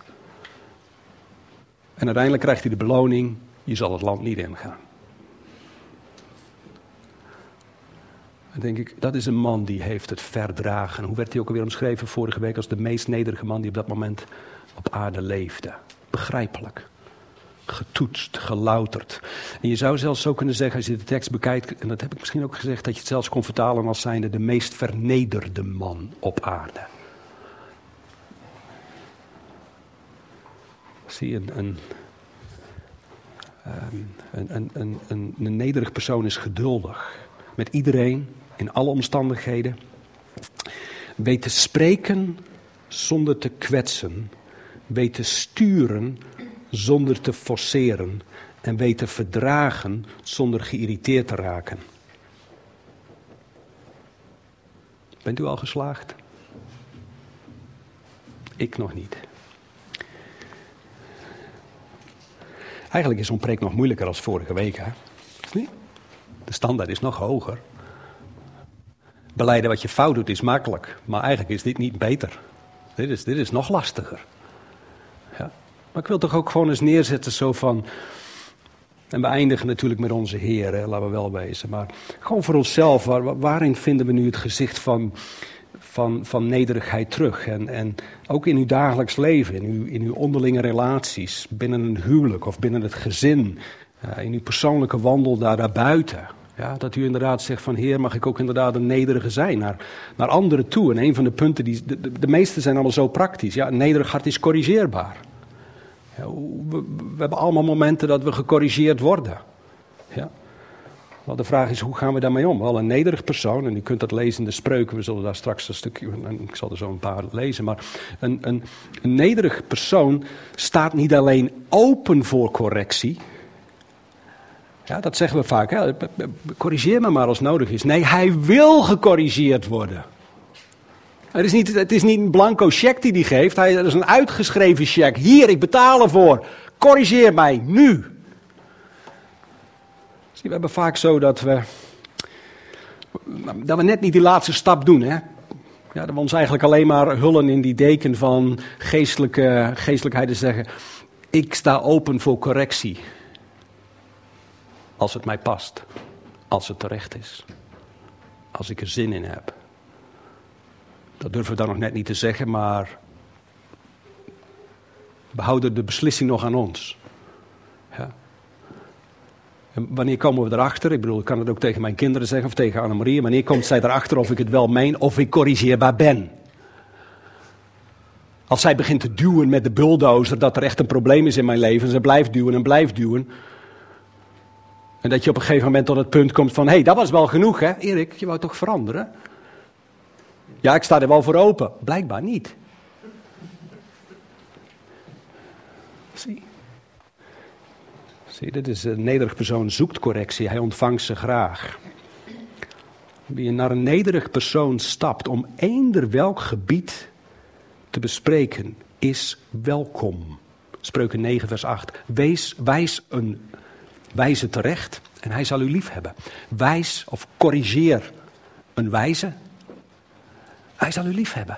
En uiteindelijk krijgt hij de beloning, je zal het land niet ingaan. Dan denk ik, dat is een man die heeft het verdragen. Hoe werd hij ook alweer omschreven vorige week als de meest nederige man die op dat moment op aarde leefde? Begrijpelijk. Getoetst, gelouterd. En je zou zelfs zo kunnen zeggen, als je de tekst bekijkt, en dat heb ik misschien ook gezegd, dat je het zelfs kon vertalen als zijnde de meest vernederde man op aarde. Zie je, een, een, een, een, een, een, een nederig persoon is geduldig. Met iedereen, in alle omstandigheden. Weet te spreken zonder te kwetsen. Weet te sturen zonder te forceren. En weet te verdragen zonder geïrriteerd te raken. Bent u al geslaagd? Ik nog niet. Eigenlijk is zo'n preek nog moeilijker dan vorige week, hè? Is niet? De standaard is nog hoger. Belijden wat je fout doet is makkelijk, maar eigenlijk is dit niet beter. Dit is, dit is nog lastiger. Ja. Maar ik wil toch ook gewoon eens neerzetten zo van... En we eindigen natuurlijk met onze Heer, hè, laten we wel wezen. Maar gewoon voor onszelf, waar, waarin vinden we nu het gezicht van, van, van nederigheid terug? En, en ook in uw dagelijks leven, in uw, in uw onderlinge relaties, binnen een huwelijk of binnen het gezin, uh, in uw persoonlijke wandel daar, daarbuiten. Ja, dat u inderdaad zegt van Heer, mag ik ook inderdaad een nederige zijn naar, naar anderen toe. En een van de punten, die, de, de, de meeste zijn allemaal zo praktisch. Ja, een nederig hart is corrigeerbaar. Ja, we, we hebben allemaal momenten dat we gecorrigeerd worden. Ja. Wel, de vraag is, hoe gaan we daarmee om? Wel, een nederig persoon, en u kunt dat lezen in de Spreuken, we zullen daar straks een stukje, ik zal er zo een paar lezen, maar een, een, een nederig persoon staat niet alleen open voor correctie. Ja, dat zeggen we vaak, hè? Corrigeer me maar als nodig is. Nee, hij wil gecorrigeerd worden. Het is niet, het is niet een blanco cheque die hij geeft. Hij, dat is een uitgeschreven cheque. Hier, ik betaal ervoor. Corrigeer mij, nu. Zie, we hebben vaak zo dat we, dat we net niet die laatste stap doen. Hè? Ja, dat we ons eigenlijk alleen maar hullen in die deken van geestelijke, geestelijkheid en zeggen... Ik sta open voor correctie. Als het mij past. Als het terecht is. Als ik er zin in heb. Dat durven we dan nog net niet te zeggen, maar we houden de beslissing nog aan ons. Ja. En wanneer komen we erachter? Ik bedoel, ik kan het ook tegen mijn kinderen zeggen of tegen Annemarie. Wanneer komt zij erachter of ik het wel meen of ik corrigeerbaar ben? Als zij begint te duwen met de bulldozer dat er echt een probleem is in mijn leven. En ze blijft duwen en blijft duwen. En dat je op een gegeven moment tot het punt komt van... Hé, hey, dat was wel genoeg, hè? Erik, je wou toch veranderen? Ja, ik sta er wel voor open. Blijkbaar niet. Zie. Zie, dit is een nederig persoon zoekt correctie. Hij ontvangt ze graag. Wie naar een nederig persoon stapt om eender welk gebied te bespreken, is welkom. Spreuken negen vers acht. Wees, wijs een wijze terecht en hij zal u lief hebben. Wijs of corrigeer een wijze. Hij zal u lief hebben.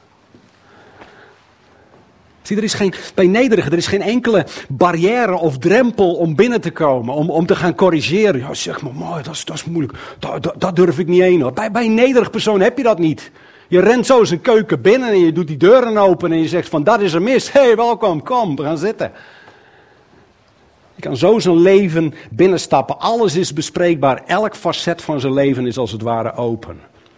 Zie, er is geen, bij nederigen, er is geen enkele barrière of drempel om binnen te komen, om, om te gaan corrigeren. Ja, zeg maar, mooi, dat is, dat is moeilijk, dat, dat, dat durf ik niet heen hoor. Bij, bij een nederig persoon heb je dat niet. Je rent zo zijn keuken binnen en je doet die deuren open en je zegt van, dat is er mis. Hé, hey, welkom, kom, we gaan zitten. Je kan zo zijn leven binnenstappen, alles is bespreekbaar, elk facet van zijn leven is als het ware open.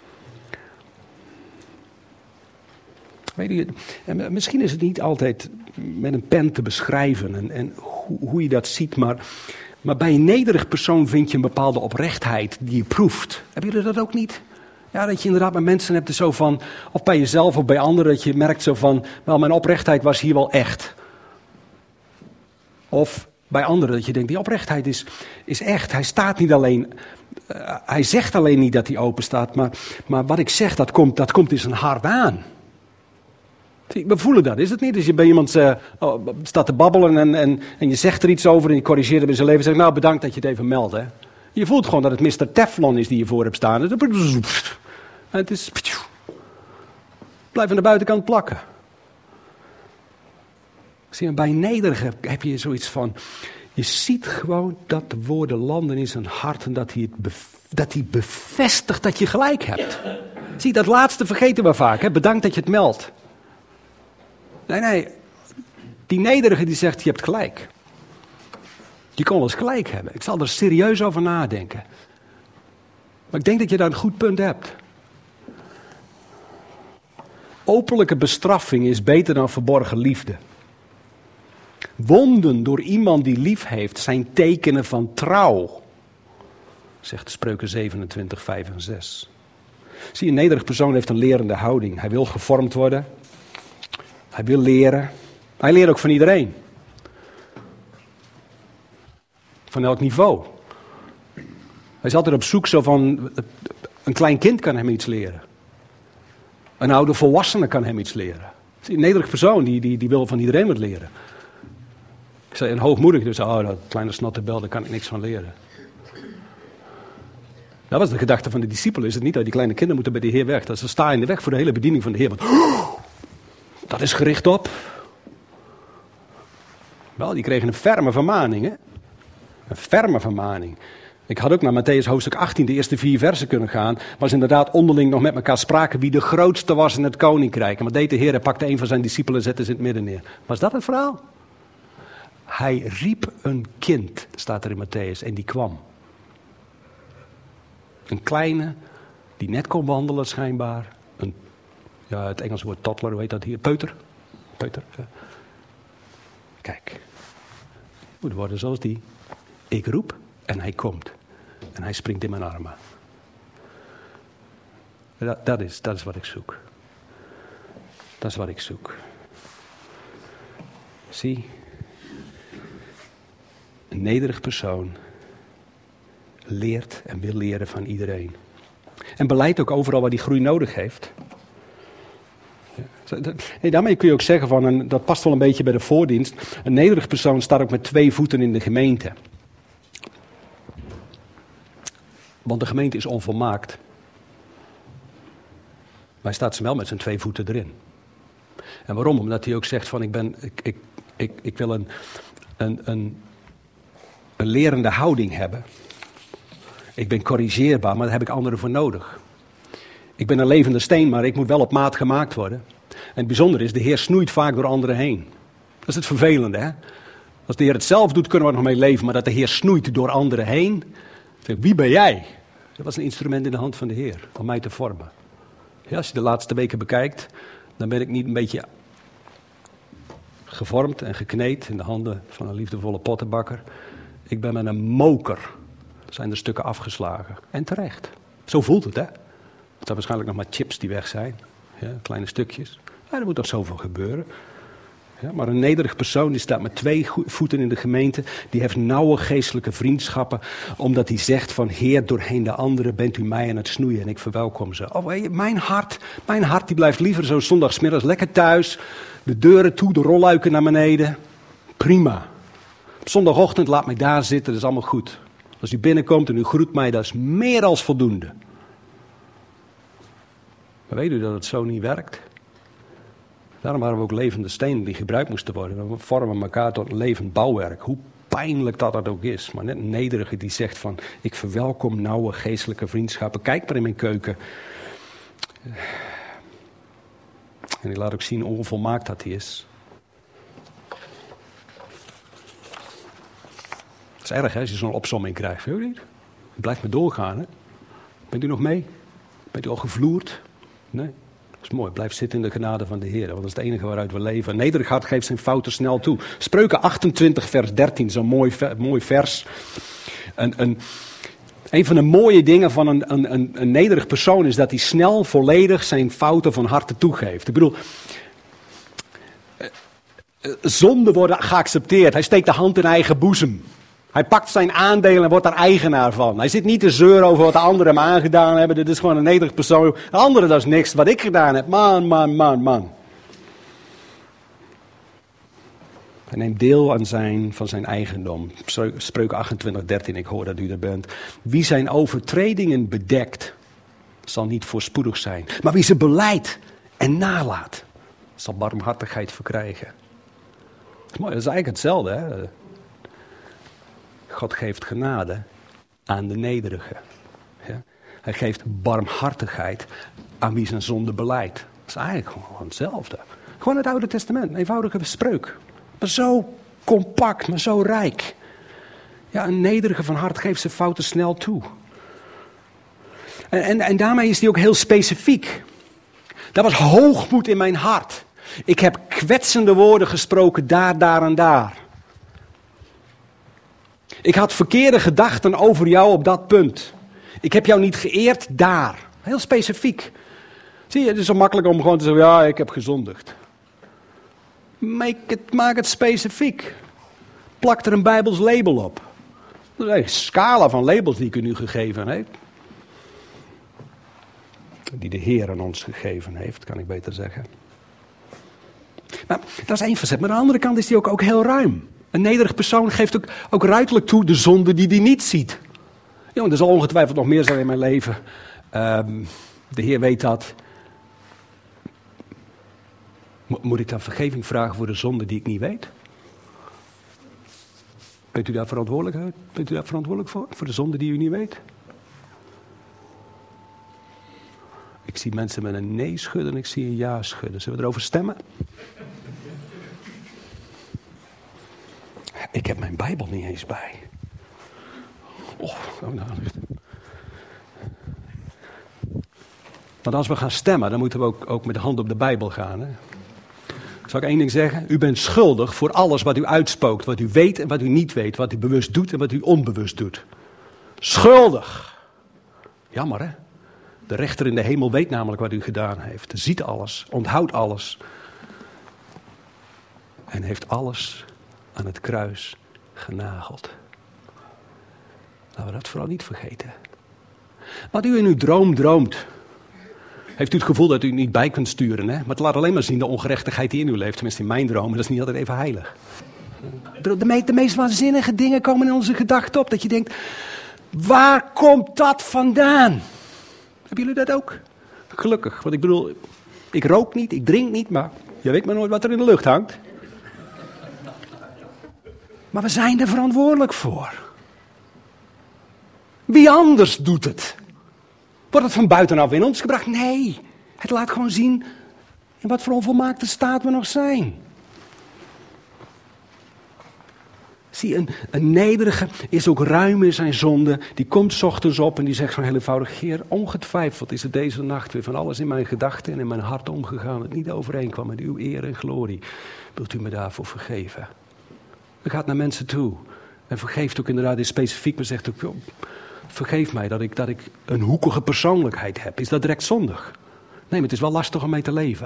Weet je, en misschien is het niet altijd met een pen te beschrijven en, en hoe, hoe je dat ziet, maar, maar bij een nederig persoon vind je een bepaalde oprechtheid die je proeft. Hebben jullie dat ook niet? Ja, dat je inderdaad met mensen hebt er zo van, of bij jezelf of bij anderen, dat je merkt zo van, wel mijn oprechtheid was hier wel echt. Of bij anderen dat je denkt, die oprechtheid is, is echt. Hij staat niet alleen, uh, hij zegt alleen niet dat hij open staat, maar, maar wat ik zeg, dat komt, dat komt in zijn hart aan. We voelen dat, is het niet? Als je bij iemand uh, oh, staat te babbelen en, en, en je zegt er iets over en je corrigeert hem in zijn leven en zegt, nou bedankt dat je het even meldt. Hè. Je voelt gewoon dat het mister Teflon is die je voor hebt staan. En het is, blijft aan de buitenkant plakken. Zie je, bij nederige heb je zoiets van, je ziet gewoon dat de woorden landen in zijn hart en dat hij het dat hij bevestigt dat je gelijk hebt. Zie, dat laatste vergeten we vaak. Hè? Bedankt dat je het meldt. Nee, nee. Die nederige die zegt, je hebt gelijk. Je kon wel eens gelijk hebben. Ik zal er serieus over nadenken. Maar ik denk dat je daar een goed punt hebt. Openlijke bestraffing is beter dan verborgen liefde. Wonden door iemand die lief heeft zijn tekenen van trouw. Zegt Spreuken zevenentwintig, vijf en zes. Zie, een nederig persoon heeft een lerende houding. Hij wil gevormd worden. Hij wil leren. Hij leert ook van iedereen. Van elk niveau. Hij is altijd op zoek zo van, een klein kind kan hem iets leren. Een oude volwassene kan hem iets leren. Zie, een nederig persoon die, die, die wil van iedereen wat leren. Ik zei, een hoogmoedig, dus oh, dat kleine snottebel, daar kan ik niks van leren. Dat was de gedachte van de discipelen, is het niet dat die kleine kinderen moeten bij de Heer weg. Dat ze staan in de weg voor de hele bediening van de Heer. Want, oh, dat is gericht op. Wel, die kregen een ferme vermaning, hè. Een ferme vermaning. Ik had ook naar Mattheüs hoofdstuk achttien, de eerste vier versen kunnen gaan. Was inderdaad onderling nog met elkaar spraken wie de grootste was in het koninkrijk. En wat deed de Heer? Hij pakte een van zijn discipelen en zette ze in het midden neer. Was dat het verhaal? Hij riep een kind, staat er in Mattheüs, en die kwam. Een kleine, die net kon wandelen schijnbaar. Een, ja, het Engelse woord toddler, hoe heet dat hier? Peuter. Peuter. Ja. Kijk, je moet worden zoals die. Ik roep en hij komt. En hij springt in mijn armen. Dat, dat, is, dat is wat ik zoek. Dat is wat ik zoek. Zie, een nederig persoon leert en wil leren van iedereen. En beleidt ook overal waar die groei nodig heeft. Hey, daarmee kun je ook zeggen, van, en dat past wel een beetje bij de voordienst, een nederig persoon staat ook met twee voeten in de gemeente. Want de gemeente is onvolmaakt. Maar hij staat wel met zijn twee voeten erin. En waarom? Omdat hij ook zegt van ik ben, ik, ik, ik, ik wil een, een, een, een lerende houding hebben. Ik ben corrigeerbaar, maar daar heb ik anderen voor nodig. Ik ben een levende steen, maar ik moet wel op maat gemaakt worden. En het bijzondere is, de Heer snoeit vaak door anderen heen. Dat is het vervelende, hè? Als de Heer het zelf doet, kunnen we er nog mee leven. Maar dat de Heer snoeit door anderen heen. Zeg, wie ben jij? Dat was een instrument in de hand van de Heer, om mij te vormen. Ja, als je de laatste weken bekijkt, dan ben ik niet een beetje gevormd en gekneed in de handen van een liefdevolle pottenbakker. Ik ben met een moker, zijn de stukken afgeslagen. En terecht. Zo voelt het, hè? Het zijn waarschijnlijk nog maar chips die weg zijn. Ja, kleine stukjes. Ja, er moet toch zoveel gebeuren. Ja, maar een nederig persoon die staat met twee voeten in de gemeente. Die heeft nauwe geestelijke vriendschappen. Omdat hij zegt van Heer, doorheen de anderen bent u mij aan het snoeien. En ik verwelkom ze. Oh, hey, mijn hart, mijn hart die blijft liever zo zondagsmiddags lekker thuis. De deuren toe, de rolluiken naar beneden. Prima. Op zondagochtend laat mij daar zitten, dat is allemaal goed. Als u binnenkomt en u groet mij, dat is meer dan voldoende. Maar weet u dat het zo niet werkt? Daarom waren we ook levende stenen die gebruikt moesten worden. We vormen elkaar tot een levend bouwwerk. Hoe pijnlijk dat dat ook is. Maar net een nederige die zegt van, ik verwelkom nauwe geestelijke vriendschappen. Kijk maar in mijn keuken. En die laat ook zien hoe onvolmaakt dat hij is. Het is erg, hè, als je zo'n opsomming krijgt. Weet je niet? Het blijft maar doorgaan, hè. Bent u nog mee? Bent u al gevloerd? Nee. Dat is mooi, blijf zitten in de genade van de Heer. Want dat is het enige waaruit we leven. Een nederig hart geeft zijn fouten snel toe. Spreuken achtentwintig vers dertien, zo'n mooi, mooi vers. Een, een, een van de mooie dingen van een, een, een, een nederig persoon is dat hij snel volledig zijn fouten van harte toegeeft. Ik bedoel, zonden worden geaccepteerd. Hij steekt de hand in eigen boezem. Hij pakt zijn aandelen en wordt daar eigenaar van. Hij zit niet te zeuren over wat de anderen hem aangedaan hebben. Dit is gewoon een nederig persoon. De anderen, dat is niks wat ik gedaan heb. Man, man, man, man. Hij neemt deel aan zijn, van zijn eigendom. Spreuken achtentwintig dertien, ik hoor dat u er bent. Wie zijn overtredingen bedekt, zal niet voorspoedig zijn. Maar wie ze belijdt en nalaat, zal barmhartigheid verkrijgen. Dat is mooi, dat is eigenlijk hetzelfde, hè. God geeft genade aan de nederige. Hij geeft barmhartigheid aan wie zijn zonde belijdt. Dat is eigenlijk gewoon hetzelfde. Gewoon het Oude Testament, een eenvoudige spreuk. Maar zo compact, maar zo rijk. Ja, een nederige van hart geeft zijn fouten snel toe. En, en, en daarmee is hij ook heel specifiek. Dat was hoogmoed in mijn hart. Ik heb kwetsende woorden gesproken daar, daar en daar. Ik had verkeerde gedachten over jou op dat punt. Ik heb jou niet geëerd daar. Heel specifiek. Zie je, het is zo makkelijk om gewoon te zeggen, ja, ik heb gezondigd. Maak het, maak het specifiek. Plak er een Bijbels label op. Dat is een scala van labels die ik u nu gegeven heb. Die de Heer aan ons gegeven heeft, kan ik beter zeggen. Nou, dat is één facet. Maar aan de andere kant is die ook, ook heel ruim. Een nederig persoon geeft ook, ook ruiterlijk toe de zonde die hij niet ziet. Ja, er zal ongetwijfeld nog meer zijn in mijn leven. Um, de Heer weet dat. Mo- moet ik dan vergeving vragen voor de zonde die ik niet weet? Bent u daar verantwoordelijk, bent u daar verantwoordelijk voor? Voor de zonde die u niet weet? Ik zie mensen met een nee schudden en ik zie een ja schudden. Zullen we erover stemmen? Ik heb mijn Bijbel niet eens bij. Oh, nou, nou. Want als we gaan stemmen, dan moeten we ook, ook met de hand op de Bijbel gaan. Hè? Zal ik één ding zeggen? U bent schuldig voor alles wat u uitspookt. Wat u weet en wat u niet weet. Wat u bewust doet en wat u onbewust doet. Schuldig. Jammer, hè? De rechter in de hemel weet namelijk wat u gedaan heeft. Ziet alles, onthoudt alles. En heeft alles aan het kruis genageld. Laten we dat vooral niet vergeten. Wat u in uw droom droomt. Heeft u het gevoel dat u niet bij kunt sturen. Hè? Maar het laat alleen maar zien de ongerechtigheid die in u leeft. Tenminste in mijn dromen, dat is niet altijd even heilig. De, me- de meest waanzinnige dingen komen in onze gedachten op. Dat je denkt, waar komt dat vandaan? Hebben jullie dat ook? Gelukkig, want ik bedoel, ik rook niet, ik drink niet, maar je weet maar nooit wat er in de lucht hangt. Maar we zijn er verantwoordelijk voor. Wie anders doet het? Wordt het van buitenaf in ons gebracht? Nee, het laat gewoon zien in wat voor onvolmaakte staat we nog zijn. Zie, een, een nederige is ook ruim in zijn zonde. Die komt 's ochtends op en die zegt van heel eenvoudig, Heer, ongetwijfeld is het deze nacht weer van alles in mijn gedachten en in mijn hart omgegaan. Het niet overeenkwam met uw eer en glorie. Wilt u me daarvoor vergeven? Dan gaat naar mensen toe en vergeeft ook inderdaad in specifiek, maar zegt ook, joh, vergeef mij dat ik, dat ik een hoekige persoonlijkheid heb. Is dat direct zondig? Nee, maar het is wel lastig om mee te leven.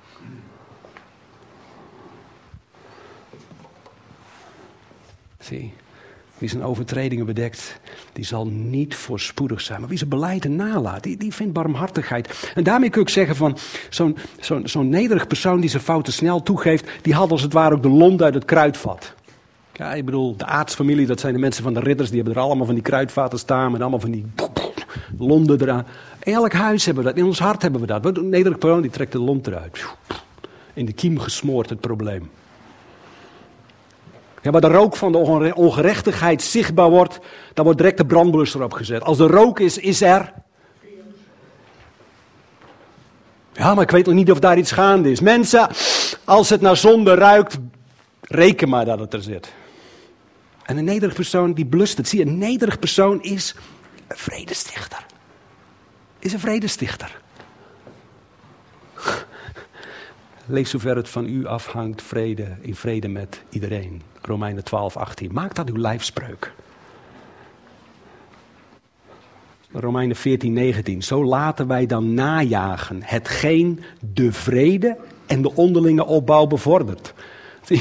Zie, wie zijn overtredingen bedekt, die zal niet voorspoedig zijn. Maar wie zijn belijden nalaat, die, die vindt barmhartigheid. En daarmee kun ik zeggen van, zo'n, zo'n, zo'n nederig persoon die zijn fouten snel toegeeft, die had als het ware ook de lont uit het kruidvat. Ja, ik bedoel, de aartsfamilie, dat zijn de mensen van de ridders, die hebben er allemaal van die kruidvaten staan, met allemaal van die londen eraan. In elk huis hebben we dat, in ons hart hebben we dat. Een nederig persoon, die trekt de lont eruit. In de kiem gesmoord, het probleem. Ja, waar de rook van de ongerechtigheid zichtbaar wordt, dan wordt direct de brandblusser opgezet. Als er rook is, is er... Ja, maar ik weet nog niet of daar iets gaande is. Mensen, als het naar zonde ruikt, reken maar dat het er zit. En een nederig persoon, die blust het. Zie je, een nederig persoon is een vredestichter. Is een vredestichter. Lees zover het van u afhangt, vrede, in vrede met iedereen. Romeinen twaalf, achttien. Maak dat uw lijfspreuk. Romeinen veertien, negentien. Zo laten wij dan najagen hetgeen de vrede en de onderlinge opbouw bevordert. Zie,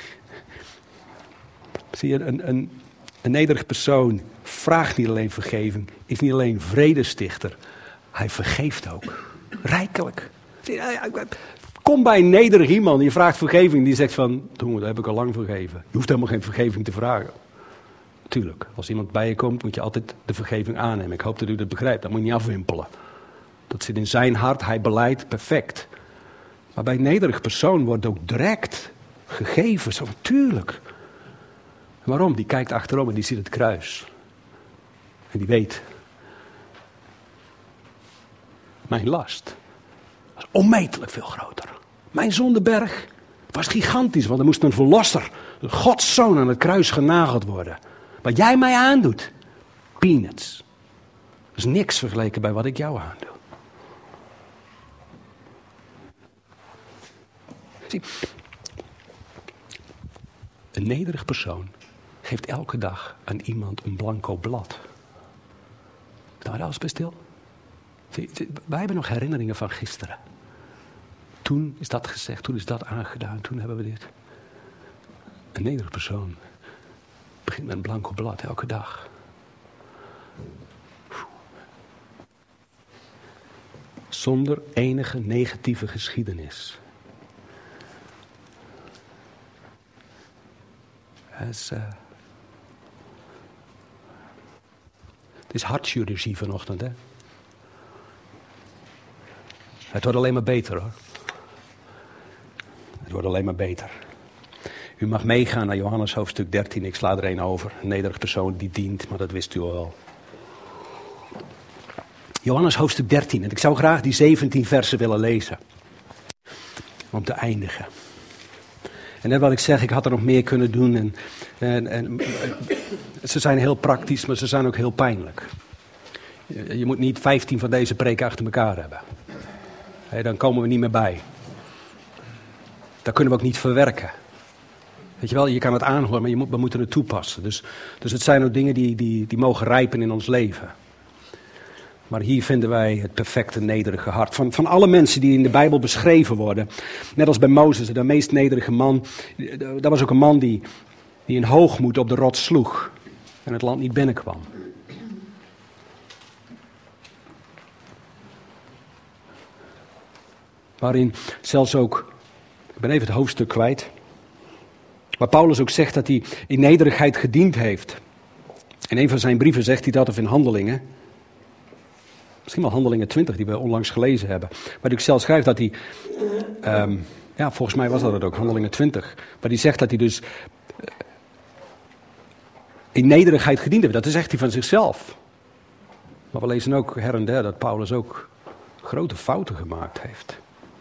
zie je, een, een, een nederig persoon vraagt niet alleen vergeving, is niet alleen vredestichter, hij vergeeft ook. Rijkelijk. Zie, kom bij een nederig iemand die vraagt vergeving, die zegt van, toen, dat heb ik al lang vergeven. Je hoeft helemaal geen vergeving te vragen. Tuurlijk, als iemand bij je komt, moet je altijd de vergeving aannemen. Ik hoop dat u dat begrijpt, dat moet je niet afwimpelen. Dat zit in zijn hart, hij beleidt perfect. Maar bij een nederig persoon wordt ook direct gegeven, zo natuurlijk. Waarom? Die kijkt achterom en die ziet het kruis. En die weet, mijn last was onmetelijk veel groter. Mijn zondeberg was gigantisch, want er moest een verlosser, Gods zoon, aan het kruis genageld worden. Wat jij mij aandoet, peanuts. Dat is niks vergeleken bij wat ik jou aandoe. Zie, een nederig persoon geeft elke dag aan iemand een blanco blad. Staan we daar eens bij stil? Zie, wij hebben nog herinneringen van gisteren. Toen is dat gezegd, toen is dat aangedaan, toen hebben we dit. Een nederig persoon begint met een blanco blad elke dag. Zonder enige negatieve geschiedenis. Het is, uh... het is hartchirurgie vanochtend, hè? Het wordt alleen maar beter, hoor. Het wordt alleen maar beter. U mag meegaan naar Johannes hoofdstuk dertien. Ik sla er een over. Een nederig persoon die dient, maar dat wist u al wel. Johannes hoofdstuk dertien. En ik zou graag die zeventien versen willen lezen. Om te eindigen. En net wat ik zeg, ik had er nog meer kunnen doen. En, en, en, ze zijn heel praktisch, maar ze zijn ook heel pijnlijk. Je, je moet niet vijftien van deze preken achter elkaar hebben. He, dan komen we niet meer bij. Dat kunnen we ook niet verwerken. Weet je wel, je kan het aanhoren, maar je moet, we moeten het toepassen. Dus, dus het zijn ook dingen die, die, die mogen rijpen in ons leven. Maar hier vinden wij het perfecte nederige hart. Van, van alle mensen die in de Bijbel beschreven worden. Net als bij Mozes, de meest nederige man. Dat was ook een man die, die in hoogmoed op de rots sloeg. En het land niet binnenkwam. Waarin zelfs ook, ik ben even het hoofdstuk kwijt. Waar Paulus ook zegt dat hij in nederigheid gediend heeft. In een van zijn brieven zegt hij dat, of in Handelingen. Misschien wel Handelingen twintig, die we onlangs gelezen hebben. Waar hij zelf schrijft dat hij, um, ja, volgens mij was dat het ook, Handelingen twintig. Waar hij zegt dat hij dus in nederigheid gediend heeft. Dat zegt hij van zichzelf. Maar we lezen ook her en der dat Paulus ook grote fouten gemaakt heeft.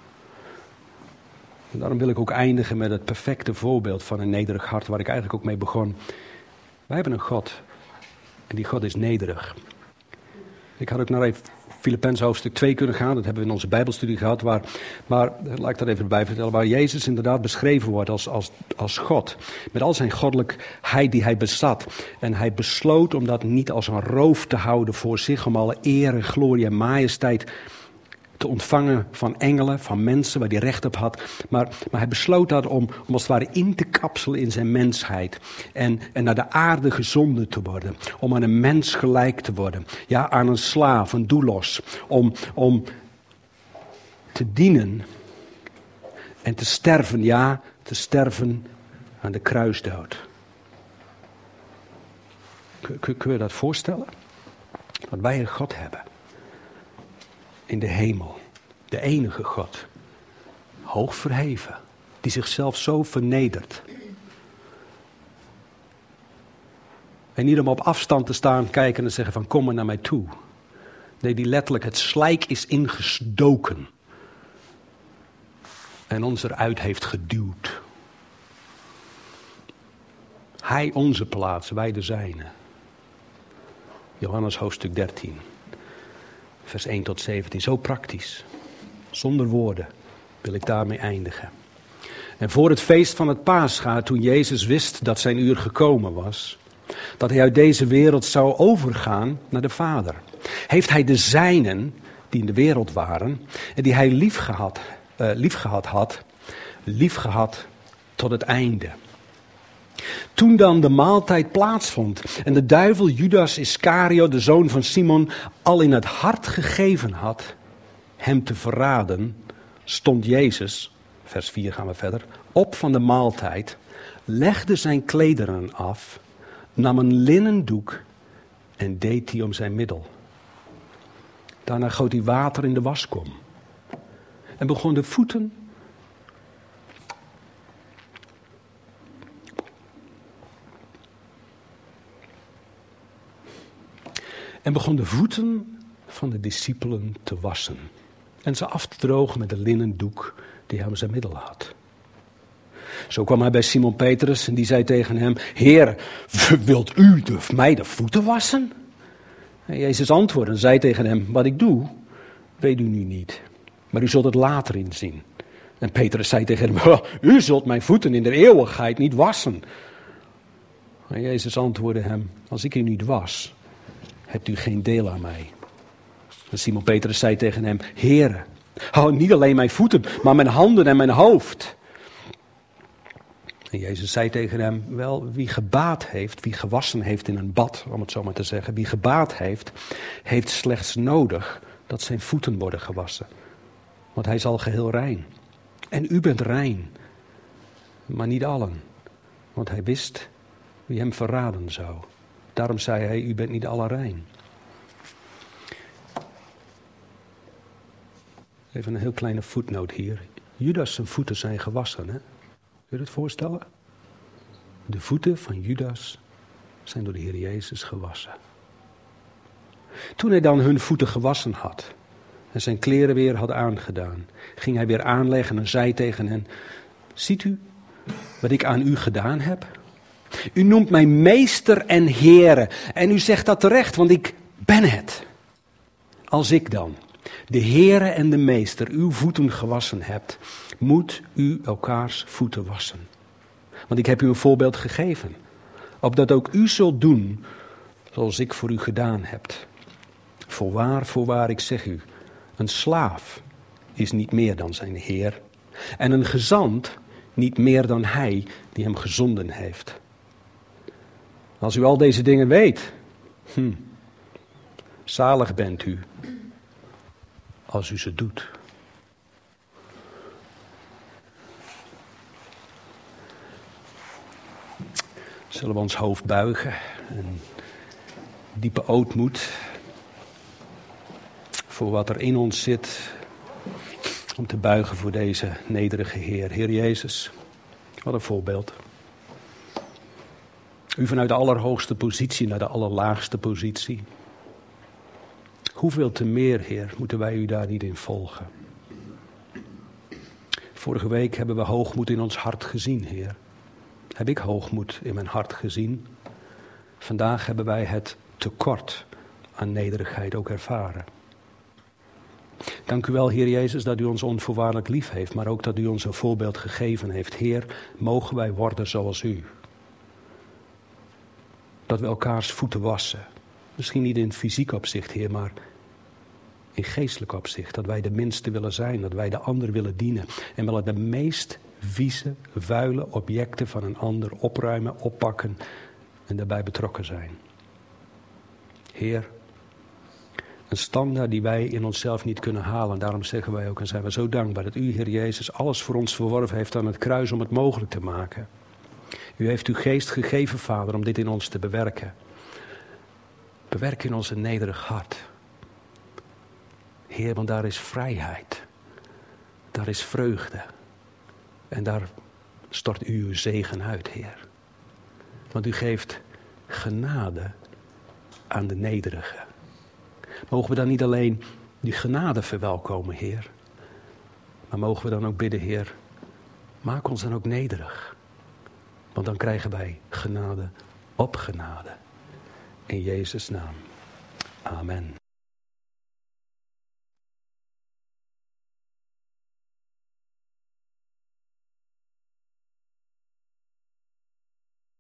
En daarom wil ik ook eindigen met het perfecte voorbeeld van een nederig hart, waar ik eigenlijk ook mee begon. Wij hebben een God. En die God is nederig. Ik had ook naar even Filippenzen hoofdstuk twee kunnen gaan. Dat hebben we in onze Bijbelstudie gehad. Waar, maar laat ik dat even erbij vertellen. Waar Jezus inderdaad beschreven wordt als, als, als God. Met al zijn goddelijkheid die hij bezat. En hij besloot om dat niet als een roof te houden voor zich. Om alle eer, glorie en majesteit te ontvangen van engelen, van mensen, waar hij recht op had. Maar, maar hij besloot dat om, om als het ware in te kapselen in zijn mensheid. En, en naar de aarde gezonden te worden. Om aan een mens gelijk te worden. Ja, aan een slaaf, een doulos. Om, om te dienen en te sterven, ja, te sterven aan de kruisdood. Kun, kun, kun je dat voorstellen? Wat wij een God hebben. In de hemel, de enige God, hoog verheven, die zichzelf zo vernedert. En niet om op afstand te staan, kijken en zeggen van kom maar naar mij toe. Nee, die letterlijk het slijk is ingestoken en ons eruit heeft geduwd. Hij onze plaats, wij de zijne. Johannes hoofdstuk dertien. Vers één tot zeventien, zo praktisch. Zonder woorden wil ik daarmee eindigen. En voor het feest van het Pascha, toen Jezus wist dat zijn uur gekomen was, dat hij uit deze wereld zou overgaan naar de Vader, heeft hij de zijnen, die in de wereld waren, en die hij liefgehad, uh, liefgehad had, liefgehad tot het einde. Toen dan de maaltijd plaatsvond en de duivel Judas Iscariot, de zoon van Simon, al in het hart gegeven had hem te verraden, stond Jezus, vers vier gaan we verder, op van de maaltijd, legde zijn klederen af, nam een linnen doek en deed die om zijn middel. Daarna goot hij water in de waskom en begon de voeten En begon de voeten van de discipelen te wassen en ze af te drogen met de linnen doek die hij om zijn middel had. Zo kwam hij bij Simon Petrus en die zei tegen hem: Heer, wilt u de, mij de voeten wassen? En Jezus antwoordde en zei tegen hem: Wat ik doe, weet u nu niet, maar u zult het later inzien. En Petrus zei tegen hem: U zult mijn voeten in de eeuwigheid niet wassen. En Jezus antwoordde hem: Als ik u niet was, hebt u geen deel aan mij. En Simon Petrus zei tegen hem: Heere, hou niet alleen mijn voeten, maar mijn handen en mijn hoofd. En Jezus zei tegen hem: Wel, wie gebaat heeft, wie gewassen heeft in een bad, om het zo maar te zeggen, wie gebaat heeft, heeft slechts nodig dat zijn voeten worden gewassen. Want hij is al geheel rein. En u bent rein, maar niet allen. Want hij wist wie hem verraden zou. Daarom zei hij: U bent niet allen rein. Even een heel kleine voetnoot hier. Judas zijn voeten zijn gewassen, hè? Kun je het voorstellen? De voeten van Judas zijn door de Heer Jezus gewassen. Toen hij dan hun voeten gewassen had en zijn kleren weer had aangedaan, ging hij weer aanleggen en zei tegen hen: Ziet u wat ik aan u gedaan heb? U noemt mij meester en Heere en u zegt dat terecht, want ik ben het. Als ik dan, de Heere en de meester, uw voeten gewassen hebt, moet u elkaars voeten wassen. Want ik heb u een voorbeeld gegeven, opdat ook u zult doen zoals ik voor u gedaan heb. Voorwaar, voorwaar, ik zeg u, een slaaf is niet meer dan zijn Heer en een gezant niet meer dan hij die hem gezonden heeft. Als u al deze dingen weet, hm, zalig bent u als u ze doet. Zullen we ons hoofd buigen en diepe ootmoed voor wat er in ons zit, om te buigen voor deze nederige Heer. Heer Jezus, wat een voorbeeld. U vanuit de allerhoogste positie naar de allerlaagste positie. Hoeveel te meer, Heer, moeten wij u daar niet in volgen? Vorige week hebben we hoogmoed in ons hart gezien, Heer. Heb ik hoogmoed in mijn hart gezien? Vandaag hebben wij het tekort aan nederigheid ook ervaren. Dank u wel, Heer Jezus, dat u ons onvoorwaardelijk lief heeft, maar ook dat u ons een voorbeeld gegeven heeft. Heer, mogen wij worden zoals u. Dat we elkaars voeten wassen. Misschien niet in fysiek opzicht, Heer, maar in geestelijk opzicht. Dat wij de minste willen zijn, dat wij de ander willen dienen. En willen de meest vieze, vuile objecten van een ander opruimen, oppakken en daarbij betrokken zijn. Heer, een standaard die wij in onszelf niet kunnen halen. Daarom zeggen wij ook en zijn we zo dankbaar dat u, Heer Jezus, alles voor ons verworven heeft aan het kruis om het mogelijk te maken. U heeft uw geest gegeven, Vader, om dit in ons te bewerken. Bewerk in ons een nederig hart. Heer, want daar is vrijheid. Daar is vreugde. En daar stort u uw zegen uit, Heer. Want u geeft genade aan de nederigen. Mogen we dan niet alleen die genade verwelkomen, Heer. Maar mogen we dan ook bidden, Heer, maak ons dan ook nederig. Want dan krijgen wij genade op genade. In Jezus' naam. Amen.